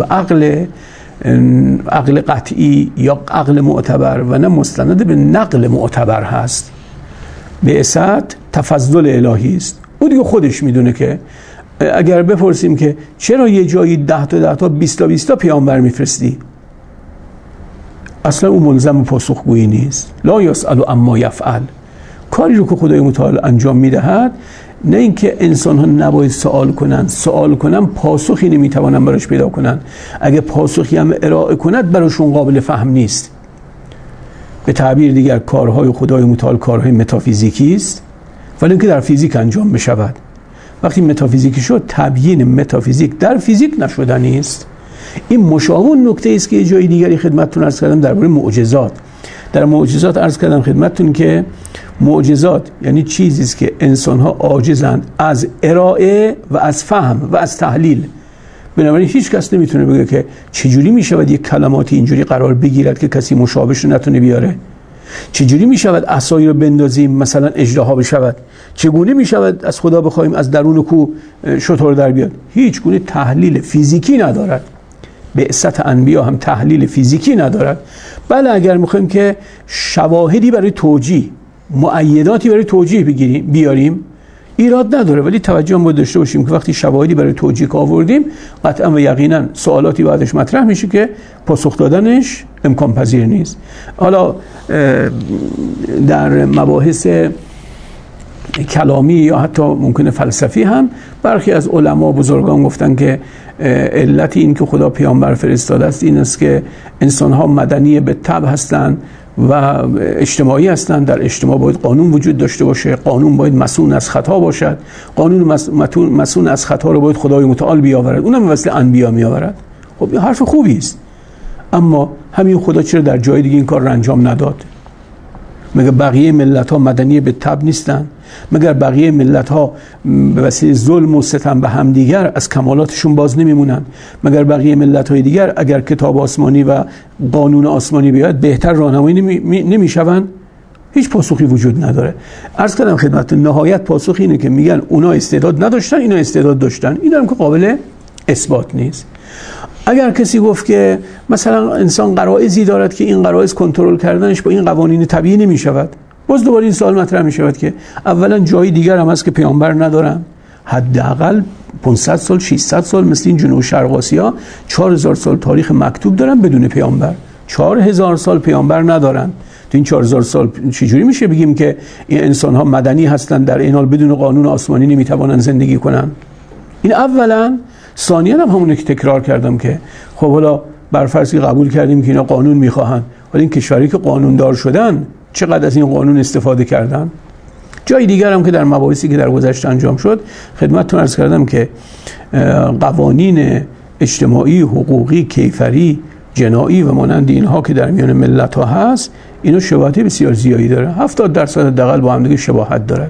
عقل قطعی یا عقل معتبر و نه مستند به نقل معتبر هست. بعثت تفضل الهی است. او دیگه خودش میدونه که اگر بپرسیم که چرا یه جایی 10 تا 20 تا پیامبر میفرستی، اصلا او ملزم پاسخگویی نیست. لا یسأل عما یفعل. کاری رو که خدای متعال انجام میدهد، نه اینکه انسان ها نباید سوال کنن پاسخی نمیتوانن براش پیدا کنن. اگه پاسخی هم ارائه کند براشون قابل فهم نیست. به تعبیر دیگر کارهای خدای متعال کارهای متافیزیکی است، ولی اینکه در فیزیک انجام بشود. وقتی متافیزیکی شد، تبیین متافیزیک در فیزیک نشدنی است. این مشابه نکته است که یه جای دیگری خدمتتون عرض کردم درباره معجزات. در معجزات عرض کردم خدمتتون که معجزات یعنی چیزی است که انسان‌ها عاجزند از ارائه و از فهم و از تحلیل. بنابراین هیچ کس نمیتونه بگه که چجوری میشود یک کلماتی اینجوری قرار بگیرد که کسی مشابهش رو نتونه بیاره، چجوری میشود عصایی رو بندازیم مثلا اژدها بشود، چگونه میشود از خدا بخوایم از درون کوه شتر در بیاد. هیچ گونه تحلیل فیزیکی ندارد. بعثت انبیا هم تحلیل فیزیکی ندارد. بله اگر میخوایم که شواهدی برای توجیه، مؤیداتی برای توجیه بیاریم، ایراد نداره، ولی توجه هم باید داشته باشیم که وقتی شواهدی برای توجیه آوردیم، قطعا و یقینا سوالاتی بعدش مطرح میشه که پاسخ دادنش امکان پذیر نیست. حالا در مباحث کلامی یا حتی ممکنه فلسفی هم برخی از علما بزرگان گفتن که علت این که خدا پیامبر فرستاده است این است که انسان‌ها مدنی به طبع هستند و اجتماعی هستند. در اجتماع باید قانون وجود داشته باشه، قانون باید مسئول از خطا باشد، قانون مسئول از خطا رو باید خدای متعال بیاورد، اونم واسه انبیا میآورد. خب این حرف خوبی است، اما همین خدا چرا در جای دیگه این کار رو انجام نداد؟ مگر بقیه ملت ها مدنی به طبع نیستن؟ مگر بقیه ملت ها به وسیله ظلم و ستم به هم دیگر از کمالاتشون باز نمیمونن؟ مگر بقیه ملت های دیگر اگر کتاب آسمانی و قانون آسمانی بیاد بهتر راهنمایی نمیشون؟ هیچ پاسخی وجود نداره. عرض کردم خدمتتون نهایت پاسخ اینه که میگن اونا استعداد نداشتن، اینا استعداد داشتن. این هم که قابل اثبات نیست. اگر کسی گفت که مثلا انسان غرایزی دارد که این غرایز کنترل کردنش با این قوانین طبیعی نمی شود، باز دوباره این سوال مطرح می شود که اولا جای دیگر هم هست که پیامبر ندارن، حداقل 500 سال 600 سال مثل این جنوب شرق آسیا 4000 سال تاریخ مکتوب دارن بدون پیامبر، 4000 سال پیامبر ندارن. تو این 4000 سال چجوری میشه بگیم که این انسان ها مدنی هستن در این حال بدون قانون آسمانی نمیتوانن زندگی کنن؟ این اولا. ثانیاً هم همونه که تکرار کردم که خب حالا برفرضی قبول کردیم که اینا قانون میخواهن، ولی این کشوری که قانوندار شدن چقدر از این قانون استفاده کردن؟ جای دیگر هم که در مباحثی که در گذشته انجام شد خدمتتون عرض کردم که قوانین اجتماعی، حقوقی، کیفری، جنایی و مانند اینها که در میان ملت ها هست اینو شباهت بسیار زیادی داره. 70% حداقل با هم دیگه شباهت دارد.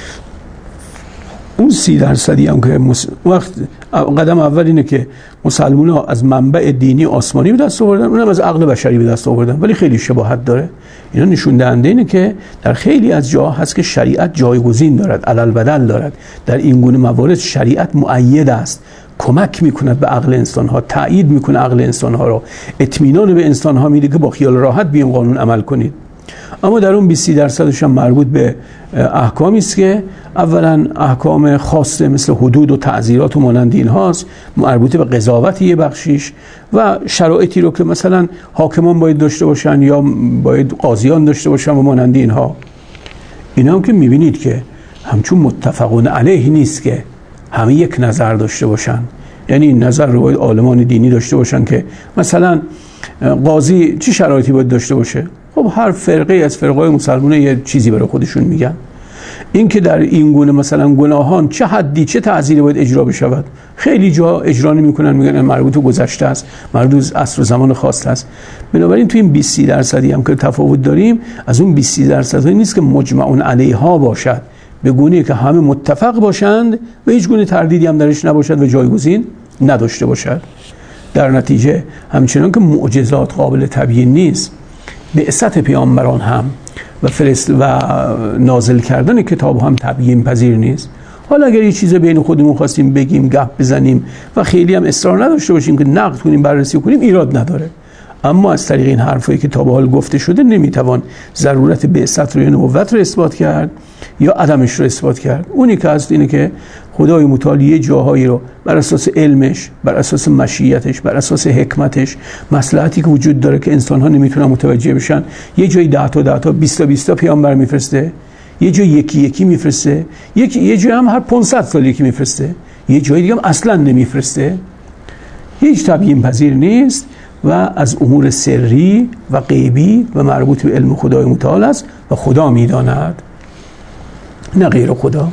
اون 30% هم که وقت قدم اول اینه که مسلمان ها از منبع دینی آسمانی به دست آوردن، اونم از عقل بشری به دست آوردن، ولی خیلی شباهت داره. اینا نشون دهنده اینه که در خیلی از جاها هست که شریعت جایگزین دارد، علل بدل دارد. در این گونه موارد شریعت مؤید است، کمک میکند به عقل انسان ها، تأیید میکنه عقل انسان ها رو، اطمینان به انسان ها میده که با خیال راحت به این قانون عمل کنید. اما در اون 20% هم مربوط به احکامی است که اولا احکام خاصه مثل حدود و تعزیرات و مانند اینهاست، مربوط به قضاوت یه بخشیش و شرایطی رو که مثلا حاکمان باید داشته باشن یا باید قاضیان داشته باشن و مانند اینها. اینا هم که میبینید که همچون متفقون علیه نیست که همه یک نظر داشته باشن. یعنی این نظر رو باید عالمان دینی داشته باشن که مثلا قاضی چه شرایطی باید داشته باشه. خب هر فرقه از فرقای مسلمانه یه چیزی برای خودشون میگن. این که در این گونه مثلا گناهان چه حدی چه تعزیری باید اجرا بشود، خیلی جا اجرا نمیکنن، میگن مربوط به گذشته است، مربوط به عصر و زمان خاص است. بنابراین تو این 20% هم که تفاوت داریم، از اون 20% نیست که مجمع علیها باشد، به گونه‌ای که همه متفق باشند و هیچ گونه تردیدی هم درش نباشد و جایگزین نداشته باشد. در نتیجه همچنان که معجزات قابل تبیین نیست، بعثت پیامبران هم و نازل کردن کتاب هم تبیین پذیر نیست. حالا اگر یه چیز بین خودمون خواستیم بگیم، گپ بزنیم و خیلی هم اصرار نداشته باشیم که نقد کنیم، بررسی کنیم، ایراد نداره. اما از طریق این حرفایی که تا به حال گفته شده نمیتوان ضرورت بعثت رو یا نبوت رو اثبات کرد یا عدمش رو اثبات کرد. اونی که هست اینه که خدای متعال یه جاهایی رو بر اساس علمش، بر اساس مشیتش، بر اساس حکمتش، مصلحتی که وجود داره که انسان‌ها نمیتونن متوجه بشن، یه جایی 10 تا 20 تا پیامبر میفرسته، یه جایی یکی میفرسته، یه جایی هم هر 500 سال یکی میفرسته، یه جایی دیگه هم اصلا نمیفرسته. هیچ تبیین پذیر نیست و از امور سری و غیبی و مربوط به علم خدای متعال است و خدا میداند، نه غیر خدا.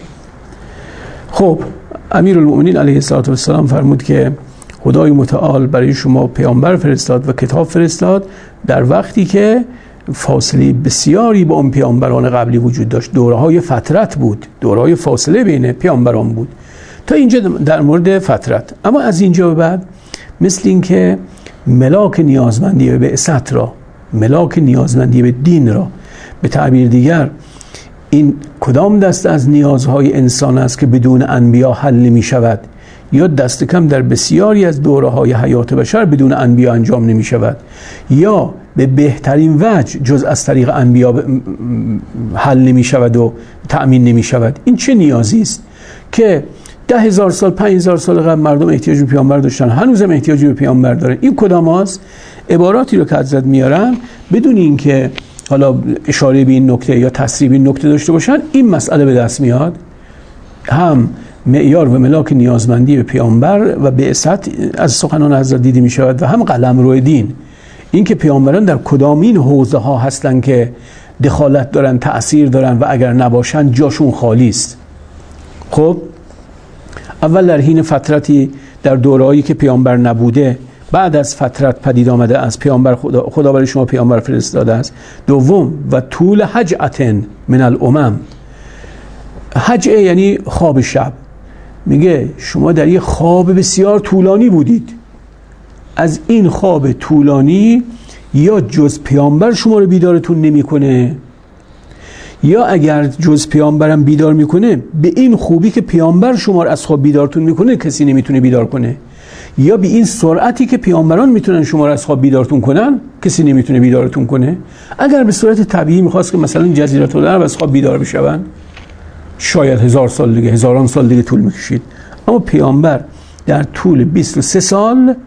خب امیرالمؤمنین علیه السلام فرمود که خدای متعال برای شما پیامبر فرستاد و کتاب فرستاد در وقتی که فاصله بسیاری با اون پیامبران قبلی وجود داشت. دوره‌های فترت بود، دوره‌های فاصله بین پیامبران بود. تا اینجا در مورد فترت. اما از اینجا به بعد مثل این که ملاک نیازمندی به بعثت را، ملاک نیازمندی به دین را، به تعبیر دیگر این کدام دست از نیازهای انسان است که بدون انبیا حل نمی شود، یا دست کم در بسیاری از دوره‌های حیات بشر بدون انبیا انجام نمی شود، یا به بهترین وجه جز از طریق انبیا حل نمی شود و تأمین نمی شود. این چه نیازی است که 10,000 سال 5,000 سال قبل مردم احتیاج به پیامبر داشتن، هنوزم احتیاج به پیامبر دارن؟ این کدام است؟ عباراتی رو که حضرت میارن بدون این که حالا اشاره به این نکته یا تصریح به این نکته داشته باشن، این مسئله به دست میاد. هم معیار و ملاک نیازمندی به پیامبر و بعثت از سخنان حضرت دیده می شود و هم قلمرو دین، این که پیامبران در کدامین حوزه ها هستن که دخالت دارن، تأثیر دارن و اگر نباشن جاشون خالی است. خب اول در حین فترتی در دورهایی که پیامبر نبوده، بعد از فترت پدید آمده از پیامبر، خدا برای شما پیامبر فرستاده است. دوم و طول حجعة من الامم، حجعه یعنی خواب شب، میگه شما در یه خواب بسیار طولانی بودید. از این خواب طولانی یا جز پیامبر شما رو بیدارتون نمیکنه، یا اگر جز پیامبرم بیدار میکنه به این خوبی که پیامبر شما رو از خواب بیدارتون میکنه کسی نمیتونه بیدار کنه، یا به این سرعتی که پیامبران میتونن شما رو از خواب بیدارتون کنن کسی نمیتونه بیدارتون کنه. اگر به صورت طبیعی میخواست که مثلا جزیره العرب از خواب بیدار بشون، شاید 1000 سال دیگه، هزاران سال دیگه طول میکشید. اما پیامبر در طول 23 سال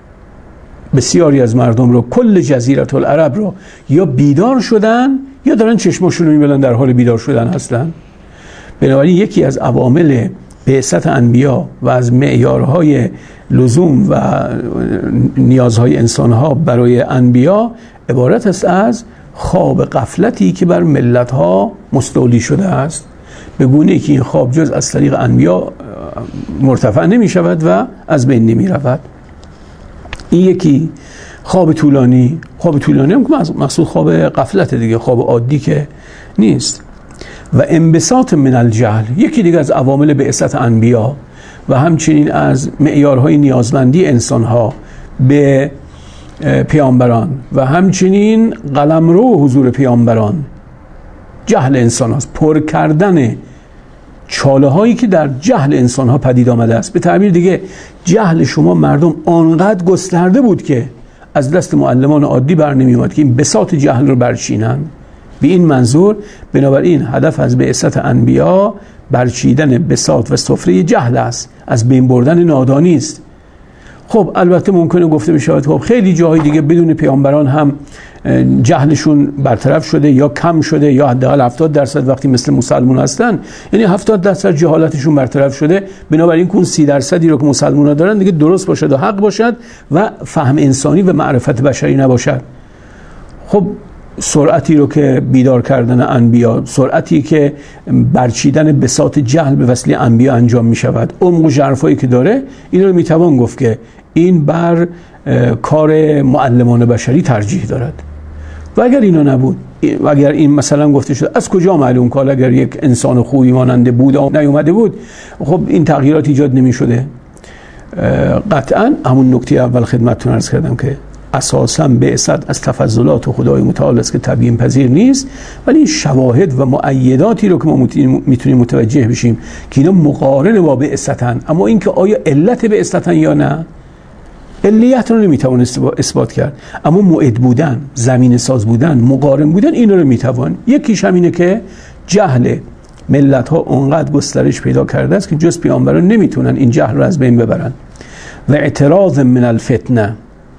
بسیاری از مردم رو، کل جزیره العرب رو یا بیدار شدن یا دارن چشماشون رو میبلن در حال بیدار شدن هستن. بنابراین یکی از عوامل بعثت انبیا و از معیارهای لزوم و نیازهای انسانها برای انبیا عبارت است از خواب غفلتی که بر ملتها مستولی شده است، به گونه‌ای که این خواب جز از طریق انبیا مرتفع نمی شود و از بین نمی رود. این یکی خواب طولانی. خواب طولانی هم مقصود خواب غفلت دیگه، خواب عادی که نیست. و انبساط من الجهل، یکی دیگه از عوامل بعثت انبیا و همچنین از معیارهای نیازمندی انسانها به پیامبران و همچنین قلمرو حضور پیامبران جهل انسان هست، پر کردن چاله هایی که در جهل انسان ها پدید آمده است. به تعبیر دیگه جهل شما مردم آنقدر گسترده بود که از دست معلمان عادی بر نمی اومد که این بساط جهل رو برچینن. به این منظور بنابراین هدف از بعثت انبیا برچیدن بساط و سفره جهل است، از بین بردن نادانی است. خب البته ممکنه گفته بشه خب خیلی جاهای دیگه بدون پیامبران هم جهلشون برطرف شده یا کم شده، یا حداقل 70% وقتی مثل مسلمان هستن، یعنی 70% جهالتشون برطرف شده، بنابراین اون 30% رو که مسلمان‌ها دارن دیگه درست باشد و حق باشد و فهم انسانی و معرفت بشری نباشد. خب سرعتی رو که بیدار کردن انبیا، سرعتی که برچیدن بساط جهل به وسیله انبیا انجام می شود، عمق و ژرفایی که داره، این رو می توان گفت که این بر کار معلمان بشری ترجیح دارد. و اگر اینا نبود، و اگر این مثلا گفته شد از کجا معلوم که اگر یک انسان خوبی ماننده بود و نیومده بود خب این تغییرات ایجاد نمی شده؟ قطعا همون نکته اول خدمتتون عرض کردم که اساساً بعثت از تفضلات خدای متعال است که تبیین پذیر نیست، ولی این شواهد و مؤیداتی رو که ما میتونیم متوجه بشیم که اینا مقارن با بعثتن، اما اینکه آیا علت بعثتن یا نه، علیت رو نمیتوان اثبات کرد، اما موعد بودن، زمین ساز بودن، مقارن بودن، اینا رو میتوان. یکیش همینه که جهل ملت ها اونقدر گسترش پیدا کرده است که جز پیامبران نمیتونن این جهل رو از بین ببرن. و اعتراض من الفتنه،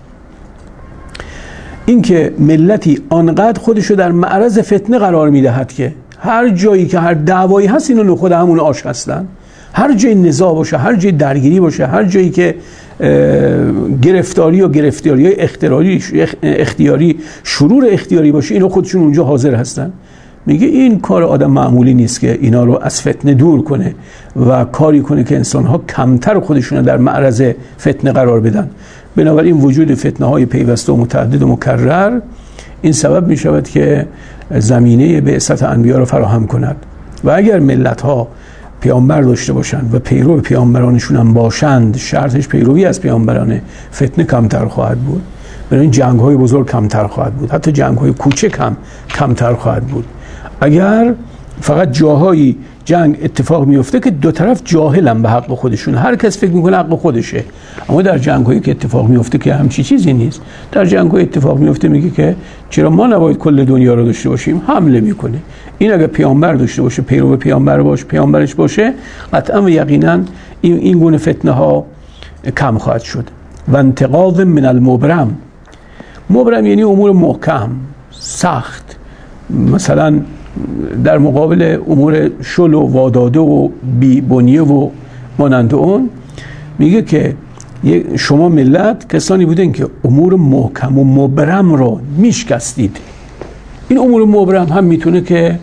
این که ملتی آنقدر خودشو در معرض فتنه قرار میدهد که هر جایی که هر دعوایی هست اینا نخود همون آش هستن، هر جای نزاع باشه، هر جای درگیری باشه، هر جایی که گرفتاری و گرفتاری اختیاری، شرور اختیاری باشه، اینا خودشون اونجا حاضر هستن. میگه این کار آدم معمولی نیست که اینا رو از فتنه دور کنه و کاری کنه که انسان‌ها کمتر خودشون در معرض فتنه قرار بدن. بنابراین وجود فتنه های پیوسته و متعدد و مکرر این سبب می شود که زمینه بعثت انبیا را فراهم کند. و اگر ملت ها پیامبر داشته باشند و پیرو پیامبرانشون هم باشند، شرطش پیروی از پیامبرانه، فتنه کمتر خواهد بود. بنابراین جنگ های بزرگ کمتر خواهد بود، حتی جنگ های کوچک هم کمتر خواهد بود. اگر فقط جاهایی جنگ اتفاق میفته که دو طرف جاهلن به حق خودشون، هر کس فکر میکنه حق خودشه، اما در جنگ هایی که اتفاق میفته که همچی چیزی نیست. در جنگ های اتفاق میفته میگه که چرا ما نباید کل دنیا رو داشته باشیم، حمله میکنه. این اگر پیامبر داشته باشه، پیرو پیامبرش باشه، قطعا و یقینا این گونه فتنه ها کم خواهد شد. و انتقاض من المبرم، مبرم یعنی امور محکم، سخت، مثلا در مقابل امور شل و واداده و بی‌بنیه و مانند اون، میگه که شما ملت کسانی بودین که امور محکم و مبرم رو میشکستید. این امور مبرم هم میتونه که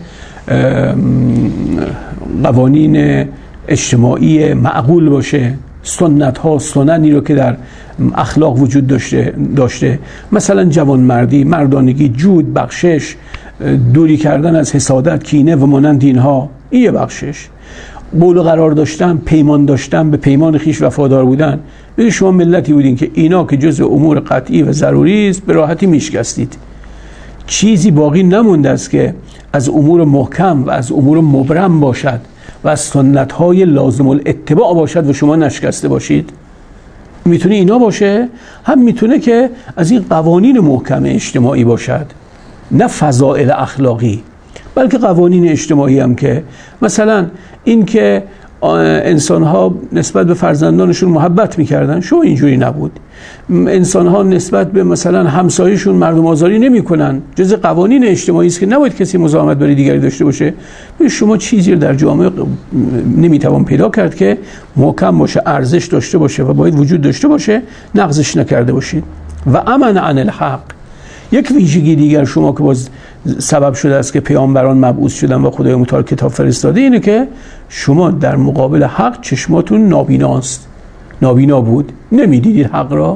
قوانین اجتماعی معقول باشه، سنت ها، سننی رو که در اخلاق وجود داشته، مثلا جوانمردی، مردانگی، جود، بخشش، دوری کردن از حسادت، کینه و مانند اینها، این یه بخشش. قول و قرار داشتن، پیمان داشتن، به پیمان خویش وفادار بودن. بگید شما ملتی بودین که اینا که جزء امور قطعی و ضروری است به راحتی میشکستید. چیزی باقی نمونده است که از امور محکم و از امور مبرم باشد و از سنت‌های لازم الاتباع باشد و شما نشکسته باشید. میتونه اینا باشه، هم میتونه که از این قوانین محکم اجتماعی باشد، نه فضائل اخلاقی، بلکه قوانین اجتماعی هم که مثلا این که انسان‌ها نسبت به فرزندانشون محبت می‌کردن، شما اینجوری نبود. انسان‌ها نسبت به مثلا همسایه‌شون مردم آزاری نمی‌کنن، جز قوانین اجتماعی است که نباید کسی مزاحمت برای دیگری داشته باشه. شما چیزی رو در جامعه نمی‌توان پیدا کرد که محکم باشه، ارزش داشته باشه و باید وجود داشته باشه، نقضش نکرده باشید. و امن عن الحق، یک ویژگی دیگر شما که باز سبب شده است که پیامبران مبعوث شدن و خدای متعال کتاب فرستاده، اینه که شما در مقابل حق چشماتون نابیناست، نابینا بود، نمیدیدید حق را،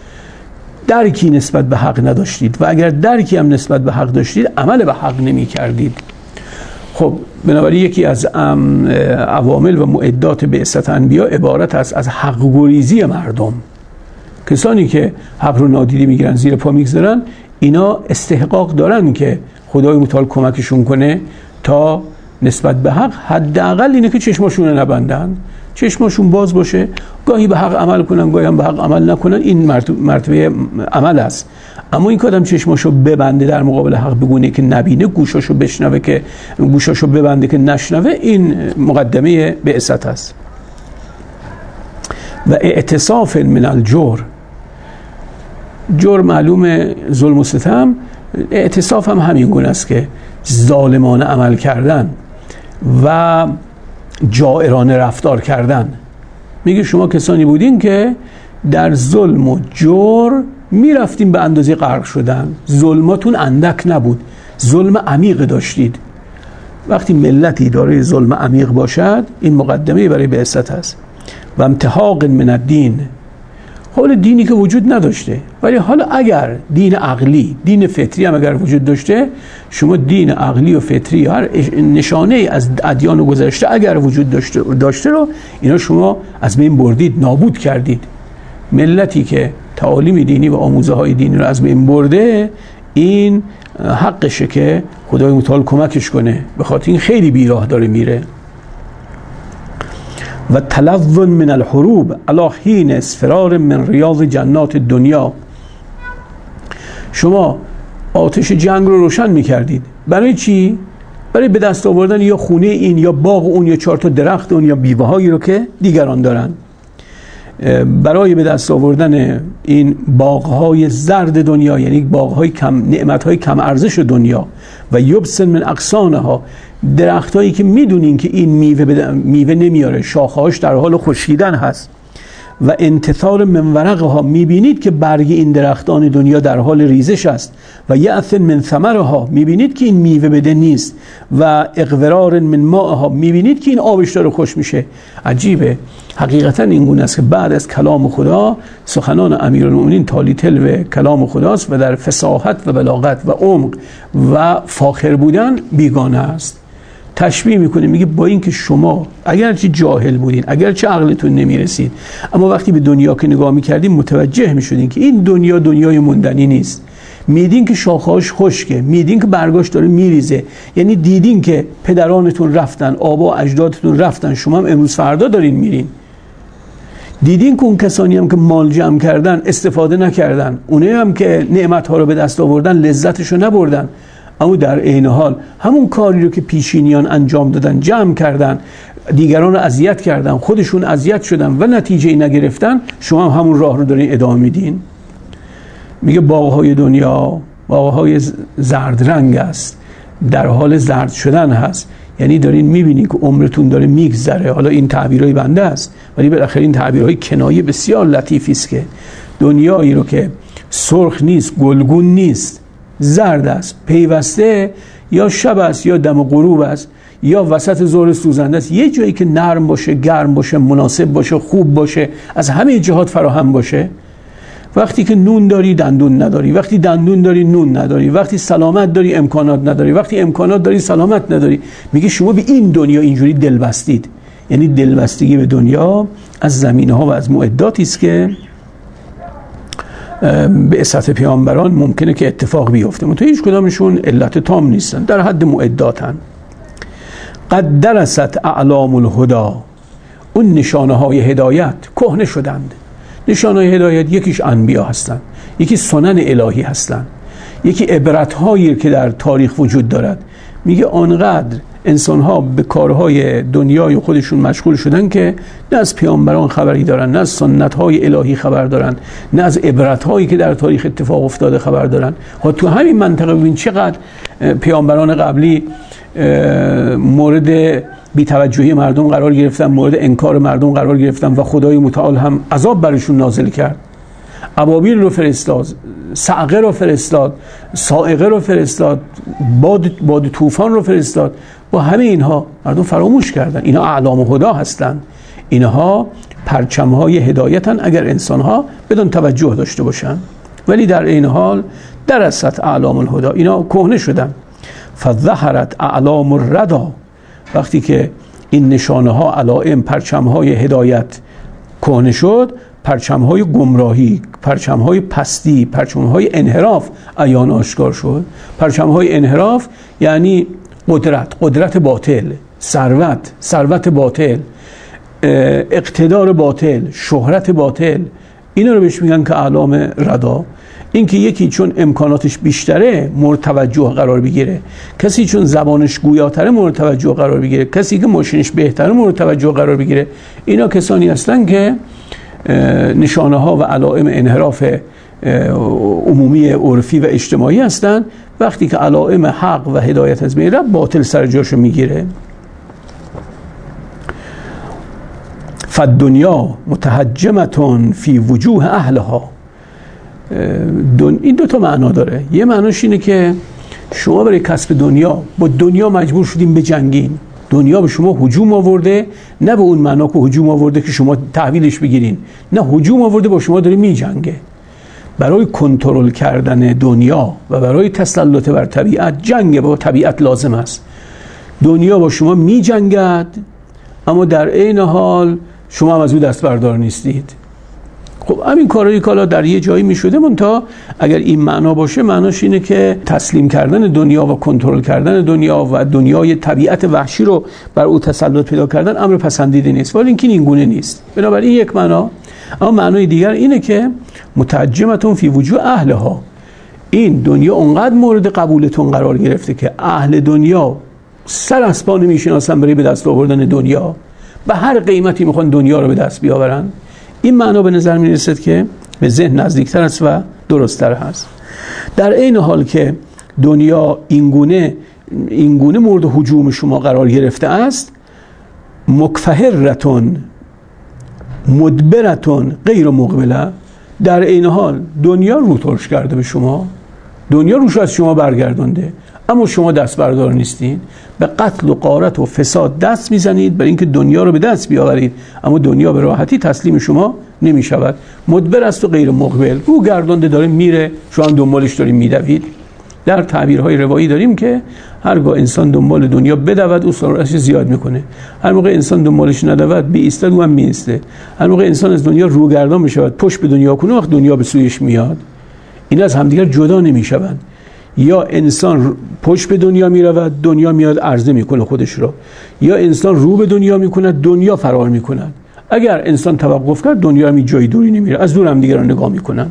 درکی نسبت به حق نداشتید و اگر درکی هم نسبت به حق داشتید عمل به حق نمی کردید. خب بنابراین یکی از عوامل و معدات بعثت انبیا عبارت است از حق گریزی مردم. کسانی که حق رو نادیده میگیرن، زیر پا میگذارن، اینا استحقاق دارن که خدای متعال کمکشون کنه تا نسبت به حق حداقل اینه که چشماشون رو نبندن، چشماشون باز باشه، گاهی به حق عمل کنن، گاهی هم به حق عمل نکنن. این مرتبه عمل است. اما این که آدم چشماشو ببنده در مقابل حق، بگونه که نبینه، گوشاشو بشنوه که گوشاشو ببنده که نشنوه، این مقدمه بعثت است. و اعتصاف من الجور، جور معلوم ظلم و ستم، اعتصاف هم همین گونه است که ظالمانه عمل کردن و جائرانه رفتار کردن. میگه شما کسانی بودین که در ظلم و جور میرفتین به اندازه غرق شدن، ظلماتون اندک نبود، ظلم عمیق داشتید. وقتی ملتی داره ظلم عمیق باشد، این مقدمه برای بعثت است. و امتحاق من الدین، حال دینی که وجود نداشته، ولی حالا اگر دین عقلی، دین فطری هم اگر وجود داشته، شما دین عقلی و فطری، هر نشانه از ادیان گذشته اگر وجود داشته رو، اینا شما از بین بردید، نابود کردید. ملتی که تعالیم دینی و آموزه های دینی رو از بین برده، این حقشه که خدای متعال کمکش کنه، به خاطر این خیلی بیراه داره میره. و تلون من الحروب علی حین اسفرار من ریاض جنات دنیا، شما آتش جنگ رو روشن میکردید. برای چی؟ برای به دست آوردن یا خونه این، یا باغ اون، یا 4 تا درخت اون، یا بیوه هایی رو که دیگران دارن. برای به دست آوردن این باغ‌های زرد دنیا، یعنی باغ‌های کم، نعمت‌های کم ارزش دنیا. و یبسن من اغصانها، درختایی که میدونین که این میوه نمیاره، شاخه‌هاش در حال خشکیدن هست. و انتثار من ورقها، میبینید که برگ این درختان دنیا در حال ریزش است. و یأثن من ثمرها، میبینید که این میوه بده نیست. و اغورار من ماءها، میبینید که این آبش داره خوش میشه. عجیبه، حقیقتا این گونه است که بعد از کلام خدا، سخنان امیرالمومنین تالی تلو کلام خداست و در فصاحت و بلاغت و عمق و فاخر بودن بیگانه است. تشبیه میکنه، میگه با این که شما اگرچه جاهل بودین، اگرچه عقلتون نمیرسید، اما وقتی به دنیا که نگاه میکردین متوجه میشدین که این دنیا دنیای موندنی نیست. میدین که شاخه‌هاش خشکه، میدین که برگاش داره میریزه، یعنی دیدین که پدرانتون رفتن، آبا اجدادتون رفتن، شما هم امروز فردا دارین میرین. دیدین که اون کسانی هم که مال جمع کردن استفاده نکردن، اونایی هم که نعمت‌ها رو به دست آوردن لذتش رو نبردن، اما در عین حال همون کاری رو که پیشینیان انجام دادن، جمع کردن، دیگران رو اذیت کردن، خودشون اذیت شدن و نتیجه نگرفتن، شما هم همون راه رو دارین ادامه میدین. میگه باغ‌های دنیا باغ‌های زرد رنگ است، در حال زرد شدن هست، یعنی دارین میبینید که عمرتون داره میگذره. حالا این تعبیرهای بنده است، ولی بالاخره این تعبیرهای کنایه بسیار لطیفی است که دنیایی رو که سرخ نیست، گلگون نیست، زرد است، پیوسته یا شب است یا دم غروب است یا وسط ظهر سوزنده است، یه جایی که نرم باشه، گرم باشه، مناسب باشه، خوب باشه، از همه جهات فراهم باشه. وقتی که نون داری دندون نداری، وقتی دندون داری نون نداری، وقتی سلامت داری امکانات نداری، وقتی امکانات داری سلامت نداری. میگه شما به این دنیا اینجوری دل بستید. یعنی دلبستگی به دنیا از زمینه‌ها و از معداتی است که به اساس پیامبران ممکنه که اتفاق بیفته، منتها هیچ کدامشون علت تام نیستن، در حد معداتن. قد درست اعلام الهدى، اون نشانه های هدایت کهنه شدند. نشانه های هدایت یکیش انبیا هستند، یکی سنن الهی هستند، یکی عبرت هایی که در تاریخ وجود دارد. میگه آنقدر انسان ها به کارهای دنیای خودشون مشغول شدن که نه از پیامبران خبری دارن، نه از سنت های الهی خبر دارن، نه از عبرت هایی که در تاریخ اتفاق افتاده خبر دارن. ها تو همین منطقه ببین چقدر پیامبران قبلی مورد بی‌توجهی مردم قرار گرفتن، مورد انکار مردم قرار گرفتن و خدای متعال هم عذاب برشون نازل کرد. ابابیل رو فرستاد، صعقه رو فرستاد، صاعقه رو فرستاد، باد طوفان رو فرستاد. با همه اینها مردم فراموش کردن. اینها اعلام هدا هستند، اینها پرچم‌های هدایتن اگر انسان‌ها بدون توجه داشته باشن. ولی در این حال درست اعلام الهدا، اینا کهنه شدن. فظهرت اعلام الردا، وقتی که این نشانه ها، علائم، پرچم های هدایت کهنه شد، پرچم های گمراهی، پرچم های پستی، پرچم های انحراف عیان آشکار شد. پرچم های انحراف یعنی قدرت باطل، ثروت باطل، اقتدار باطل، شهرت باطل، اینا رو بهش میگن که اعلام ردا. این که یکی چون امکاناتش بیشتره مورد توجه قرار بگیره، کسی چون زبانش گویاتره مورد توجه قرار بگیره، کسی که ماشینش بهتره مورد توجه قرار بگیره. اینا کسانی هستن که نشانه ها و علائم انحراف عمومی عرفی و اجتماعی هستن. وقتی که علائم حق و هدایت از بین رفت، باطل سر جاشو میگیره. فالدنیا متحجمتون فی وجوه اهلها، این دو تا معنا داره. یه معناش اینه که شما برای کسب دنیا با دنیا مجبور شدیم به جنگین. دنیا به شما هجوم آورده، نه به اون معنا که هجوم آورده که شما تحویلش بگیرین، نه هجوم آورده با شما داره میجنگه. برای کنترل کردن دنیا و برای تسلط بر طبیعت، جنگ با طبیعت لازم است. دنیا با شما میجنگد، اما در عین حال شما هم از اون دست بردار نیستید. خب همین کارایی که حالا در یه جایی میشده، منتها اگر این معنا باشه، معناش اینه که تسلیم کردن دنیا و کنترل کردن دنیا و دنیای طبیعت وحشی رو بر او تسلط پیدا کردن امر پسندیده نیست. ولی این گونه نیست. بنابراین یک معنا. اما معنای دیگر اینه که متعجمتون فی وجوه اهلها، این دنیا اونقدر مورد قبولتون قرار گرفته که اهل دنیا سر اسپا نمیشناسن برای به دست آوردن دنیا، به هر قیمتی میخوان دنیا رو به دست بیاورن. این معنا به نظر می رسد که به ذهن نزدیکتر است و درست‌تر هست. در این حال که دنیا اینگونه مورد هجوم شما قرار گرفته است، مکفهرتون مدبرتون غیر مقبله، در این حال دنیا رو ترش کرده به شما، دنیا روش از شما برگردانده، اما شما دست بردار نیستید. به قتل و غارت و فساد دست میزنید برای اینکه دنیا رو به دست بیاورید، اما دنیا به راحتی تسلیم شما نمی شود. مدبر است و غیر مقبل، رو گردانده داره میره، شما هم دنبالش دارید میدوید. در تعبیرهای روایی داریم که هرگاه انسان دنبال دنیا بدود، او سرعتش زیاد میکنه. هر موقع انسان دنبالش ندود، بیایستد، او هم میایسته. هر موقع انسان از دنیا روگردان بشود، پشت به دنیا کنه، وقت دنیا به سویش میاد. این از همدیگر جدا نمیشوند. یا انسان پشت به دنیا میرود، دنیا میاد عرضه میکنه خودش رو، یا انسان رو به دنیا میکنه، دنیا فرار میکنه. اگر انسان توقف کرد، دنیا هم جای دوری نمیره، از دور هم دیگر رو نگاه میکنن.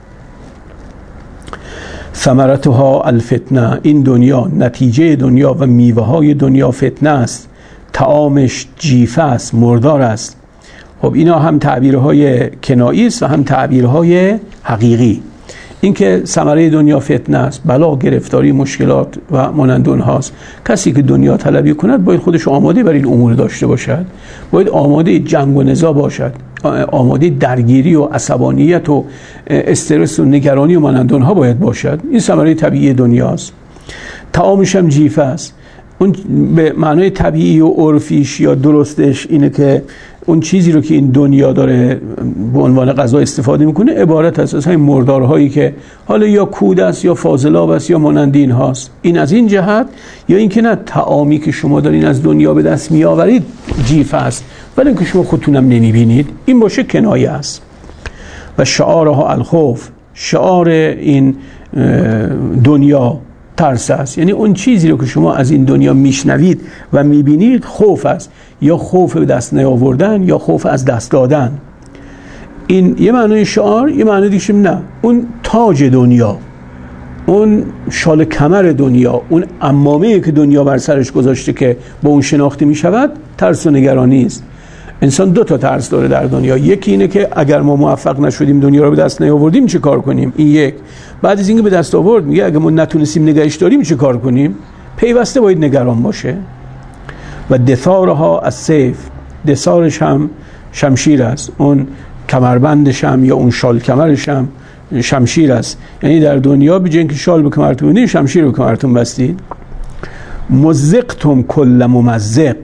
ثمرتها الفتنه، این دنیا، نتیجه دنیا و میوه های دنیا فتنه است. طعامش جیفه است، مردار است. خب اینا هم تعبیرهای کنایی است و هم تعبیرهای حقیقی. اینکه ثمره دنیا فتنه است، بلا، گرفتاری، مشکلات و مانند اونهاست. کسی که دنیا طلبی کند باید خودش آماده بر این امور داشته باشد، باید آماده جنگ و نزاع باشد، آماده درگیری و عصبانیت و استرس و نگرانی و مانند اونها باید باشد. این ثمره طبیعی دنیاست. طعامش هم جیفه است. اون به معنای طبیعی و عرفیش یا درستش اینه که اون چیزی رو که این دنیا داره به عنوان غذا استفاده میکنه عبارت است از همین مردارهایی که حالا یا کود است یا فاضلاب است یا مانند این هاست. این از این جهت. یا اینکه نه، طعامی که شما دارین از دنیا به دست میآورید جیفه است ولی اینکه شما خودتونم نمیبینید، این باشه کنایه است. و شعارها الخوف، شعار این دنیا ترس است. یعنی اون چیزی رو که شما از این دنیا میشنوید و میبینید خوف است، یا خوف به دست نیاوردن یا خوف از دست دادن. این یه معنای شعار. یه معنی دیگه نه، اون تاج دنیا، اون شال کمر دنیا، اون عمامه‌ای که دنیا بر سرش گذاشته که با اون شناخته میشود، ترس و نگرانی است. انسان دو تا ترس داره در دنیا. یکی اینه که اگر ما موفق نشدیم، دنیا رو به دست نیاوردیم، چه کار کنیم؟ این یک. بعد از اینکه به دست آورد میگه اگه ما نتونستیم نگهش داریم چه کار کنیم؟ پیوسته باید نگران باشه. و دثارها از سیف، دثارش هم شمشیر است. اون کمربندش هم یا اون شال کمرش هم شمشیر است. یعنی در دنیا به جای اینکه شال به کمرتون بندید، شمشیر به کمرتون بستید. مزقتم کل ممزق،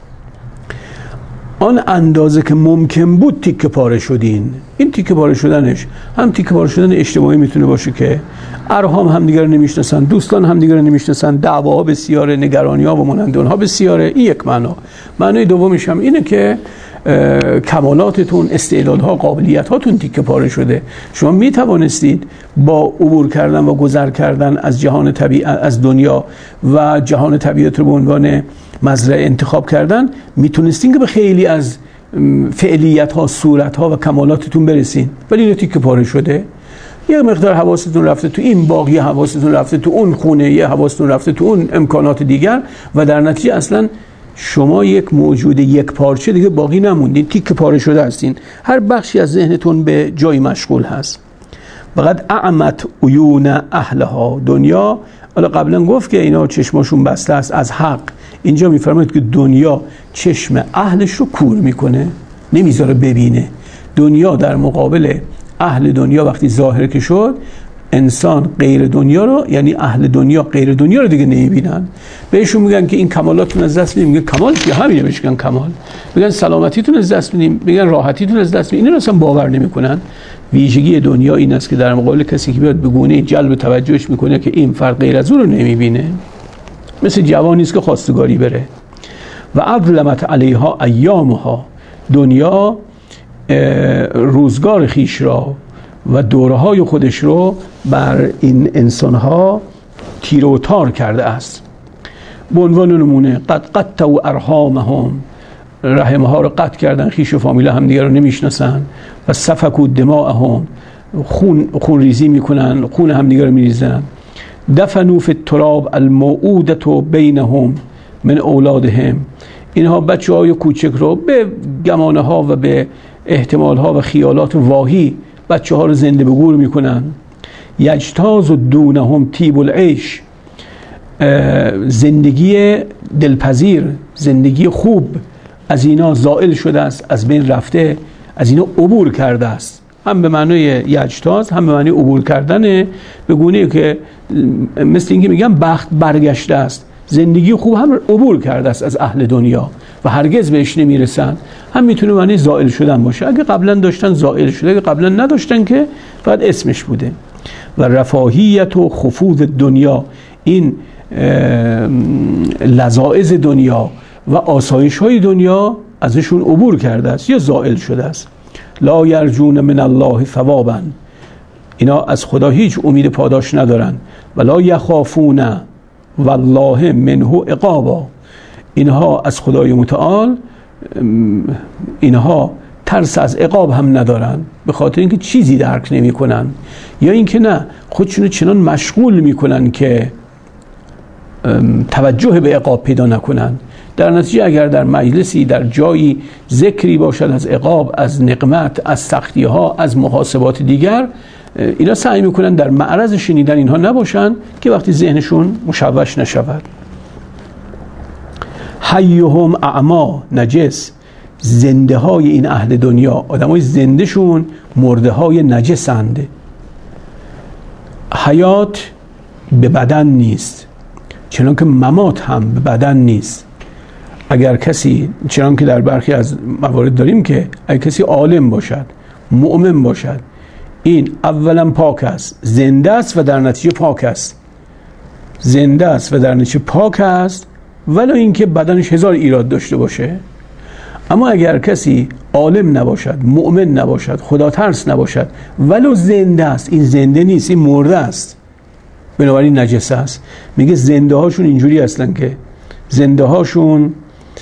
آن اندازه که ممکن بود تیکه پاره شدین. این تیکه پاره شدنش هم تیکه پاره شدن اجتماعی میتونه باشه که ارحام همدیگر رو نمیشناسن، دوستان همدیگر رو نمیشناسن، دعواها بسیاره، نگرانی‌ها و مانند اونها بسیاره. این یک معنا. معنای دومش هم اینه که کمالاتتون، استعدادها، قابلیت‌هاتون تیکه پاره شده. شما میتوانستید با عبور کردن و گذر کردن از جهان طبیعت، از دنیا و جهان طبیعت رو به عنوان مزرعه انتخاب کردن، میتونستین که به خیلی از فعلیت‌ها، صورت‌ها و کمالاتتون برسین، ولی اینو تیکه پاره شده. یه مقدار حواستون رفته تو این باغ، یه حواستون رفته تو اون خونه، یه حواستون رفته تو اون امکانات دیگر و در نتیجه اصلا شما یک موجود یک پارچه دیگه باقی نموندین، تیکه پاره شده هستین. هر بخشی از ذهنتون به جایی مشغول هست. فقط اعمت عیون اهلها، دنیا حالا قبلا گفت که اینا چشماشون بسته است از حق. اینجا میفرماید که دنیا چشم اهلش رو کور میکنه، نمیذاره ببینه. دنیا در مقابل اهل دنیا وقتی ظاهر که شد، انسان غیر دنیا رو، یعنی اهل دنیا غیر دنیا رو دیگه نمیبینن. بهشون میگن که این کمالاتتون از دست میدیم، میگن کمال چیه؟ همینه بهش میگن کمال. میگن سلامتیتون از دست میدیم، میگن راحتیتون از دست میدیم. اینا اصلا باور نمیکنن. ویژگی دنیا این است که در مقابل کسی که بیاد به گونه جلب توجهش میکنه که این فرق غیر از اون رو نمیبینه. مثل جوانی است که خواستگاری بره. و اظلمت علیها ایامها، دنیا روزگار خیش را و دوره‌های خودش رو بر این انسان‌ها تیر و تار کرده است. به عنوان نمونه قد قطعوا ارحامهم، رحم‌ها رو قطع کردن، خیش و فامیلا هم دیگر رو نمیشناسن. و سفکوا دماءهم، خون ریزی میکنن، خون هم دیگر رو میریزن. دفنوا فی التراب الموعودة بینهم من اولادهم، اینها بچه‌های کوچک رو به گمانه‌ها و به احتمال‌ها و خیالات واهی بچه‌ها رو زنده به گور میکنن. یجتاز دونهم طیب العیش، زندگی دلپذیر، زندگی خوب از اینا زائل شده است، از بین رفته، از اینا عبور کرده است. هم به معنای یجتاز، هم به معنای عبور کردن، به گونه‌ای که مثل اینکه میگم بخت برگشته است. زندگی خوب هم عبور کرده است از اهل دنیا و هرگز بهش نمیرسن. هم میتونه معنی زائل شدن باشه. اگه قبلا داشتن زائل شده، اگه قبلا نداشتن که فقط اسمش بوده. و رفاهیت و خفوض دنیا، این لذائذ دنیا و آسایش های دنیا ازشون عبور کرده است یا زائل شده است. لا یرجون من الله ثوابا، اینا از خدا هیچ امید پاداش ندارن. ولا یخافون والله منه عقابا، اینها از خدای متعال اینها ترس از عقاب هم ندارن، به خاطر اینکه چیزی درک نمی کنن، یا اینکه نه خودشونو چنان مشغول میکنن که توجه به عقاب پیدا نکنن. در نتیجه اگر در مجلسی، در جایی ذکری باشد از عقاب، از نقمت، از سختی ها، از محاسبات دیگر، اینا سعی میکنن در معرض شنیدن اینها نباشن که وقتی ذهنشون مشوش نشود. حیهم اعما، نجس، زنده های این اهل دنیا، آدمای زنده شون مرده های نجسند. حیات به بدن نیست، چنان که ممات هم به بدن نیست. اگر کسی، چنان که در برخی از موارد داریم که اگر کسی عالم باشد، مؤمن باشد، این اولا پاک است، زنده است و در نتیجه پاک است، زنده است و در نتیجه پاک است، ولو اینکه بدنش 1000 ایراد داشته باشه. اما اگر کسی عالم نباشد، مؤمن نباشد، خدا ترس نباشد، ولو زنده است، این زنده نیست، این مرده است، بنابراین نجس است. میگه زنده هاشون اینجوری هستن که زنده هاشون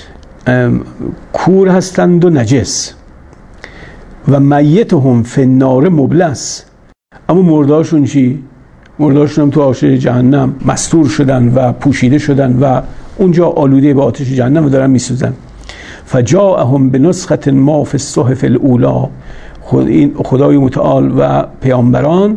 کور هستند و نجس، و میتهم فی النار مبلس. اما مرده هاشون چی؟ مرده هاشون هم تو آتش جهنم مستور شدن و پوشیده شدن و اونجا آلوده به آتش جهنم و دارن میسوزن. فجاءهم بنسخة ما فی الصحف الاولی. خدای متعال و پیامبران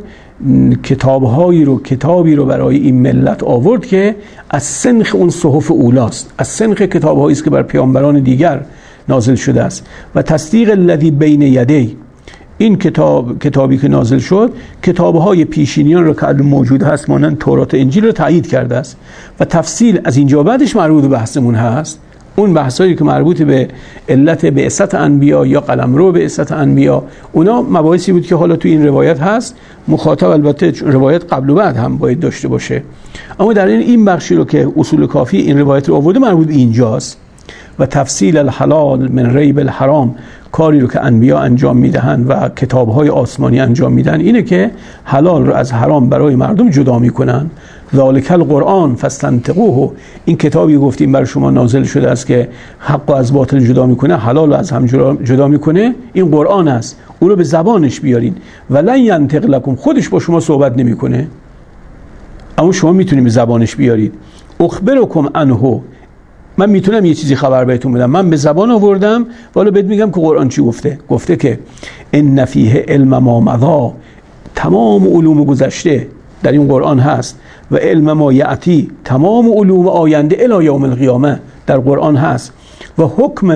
کتابی رو برای این ملت آورد که از سنخ اون صحف اولاست، از سنخ کتاب‌هایی است که بر پیامبران دیگر نازل شده است. و تصدیق الذی بین یدی، این کتابی که نازل شد کتاب‌های پیشینیان رو که موجود هست مانند تورات و انجیل رو تایید کرده است. و تفصیل از اینجا بعدش مربوط به بحثمون هست، اون بحثایی که مربوط به علت بعثت انبیا یا قلمرو بعثت انبیا، اونا مباحثی بود که حالا تو این روایت هست. مخاطب البته روایت قبل و بعد هم باید داشته باشه، اما در این بخشی رو که اصول کافی این روایت رو آورده مربوط به اینجاست. و تفصیل الحلال من ریب الحرام، کاری رو که انبیا انجام میدهن و کتاب‌های آسمانی انجام میدن اینه که حلال رو از حرام برای مردم جدا میکنن. ذالک القرآن فاستنطقوه، این کتابی گفتیم برای شما نازل شده است که حق و از باطل جدا میکنه، حلال رو از هم جدا میکنه، این قرآن است، اون رو به زبانش بیارین. ولن ینطق لکم، خودش با شما صحبت نمیکنه اما شما میتونید به زبانش بیارید. اخبرکم عنه، من میتونم یه چیزی خبر بهتون بدم، من به زبان آوردم والا بهت میگم که قرآن چی گفته. گفته که ان فیه علم ما مضی، تمام علوم گذشته در این قرآن هست، و علم ما یأتی، تمام علوم آینده الی یوم القیامه در قرآن هست، و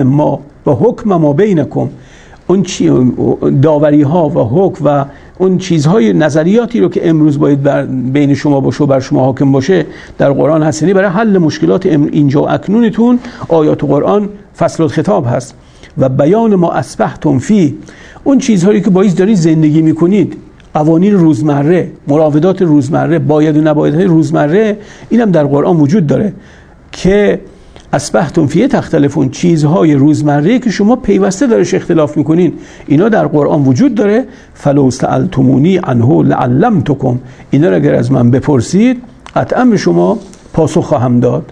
حکم ما بینکم، اون داوری ها و حکم و اون چیزهای نظریاتی رو که امروز باید بین شما باشه و بر شما حاکم باشه در قرآن هست. یعنی برای حل مشکلات اینجا و اکنونتون آیات قرآن فصل الخطاب هست. و بیان ما اصبحتم فی، اون چیزهایی که باید دارید زندگی میکنید، قوانین روزمره، مراودات روزمره، باید و نبایدهای روزمره، اینم در قرآن وجود داره که اصبحتم فیه تختلفون، چیزهای روزمره که شما پیوسته درش اختلاف میکنین، اینا در قرآن وجود داره. فلو سألتمونی عنه لعلمتکم، اینا رو اگر از من بپرسید قطعا به شما پاسخ خواهم داد.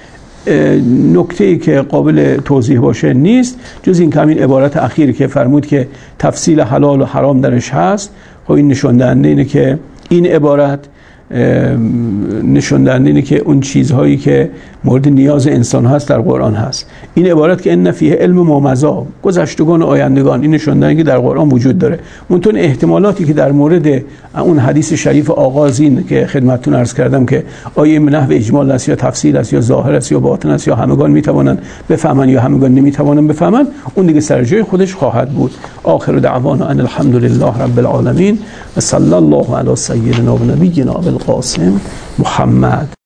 نکته‌ای که قابل توضیح باشه نیست جز این که همین عبارت اخیری که فرمود که تفصیل حلال و حرام درش هست. خب این نشون دهنده اینه که این عبارت نشون دهنده اینه که اون چیزهایی که مورد نیاز انسان هست در قرآن هست. این عبارت که ان فیه علم ما مضی، گذشتگان و آیندگان، این نشون دهنده که در قرآن وجود داره. اون احتمالاتی که در مورد اون حدیث شریف آغازین که خدمتتون عرض کردم که آیه به نحو اجمال است یا تفصیل است یا ظاهر است یا باطن است یا همگان میتوانن بفهمن یا همگان نمیتوانن بفهمن، اون دیگه سر جای خودش خواهد بود. آخر دعوانا ان الحمد لله رب العالمین و صلی الله علی سیدنا و نبینا ابوالقاسم محمد.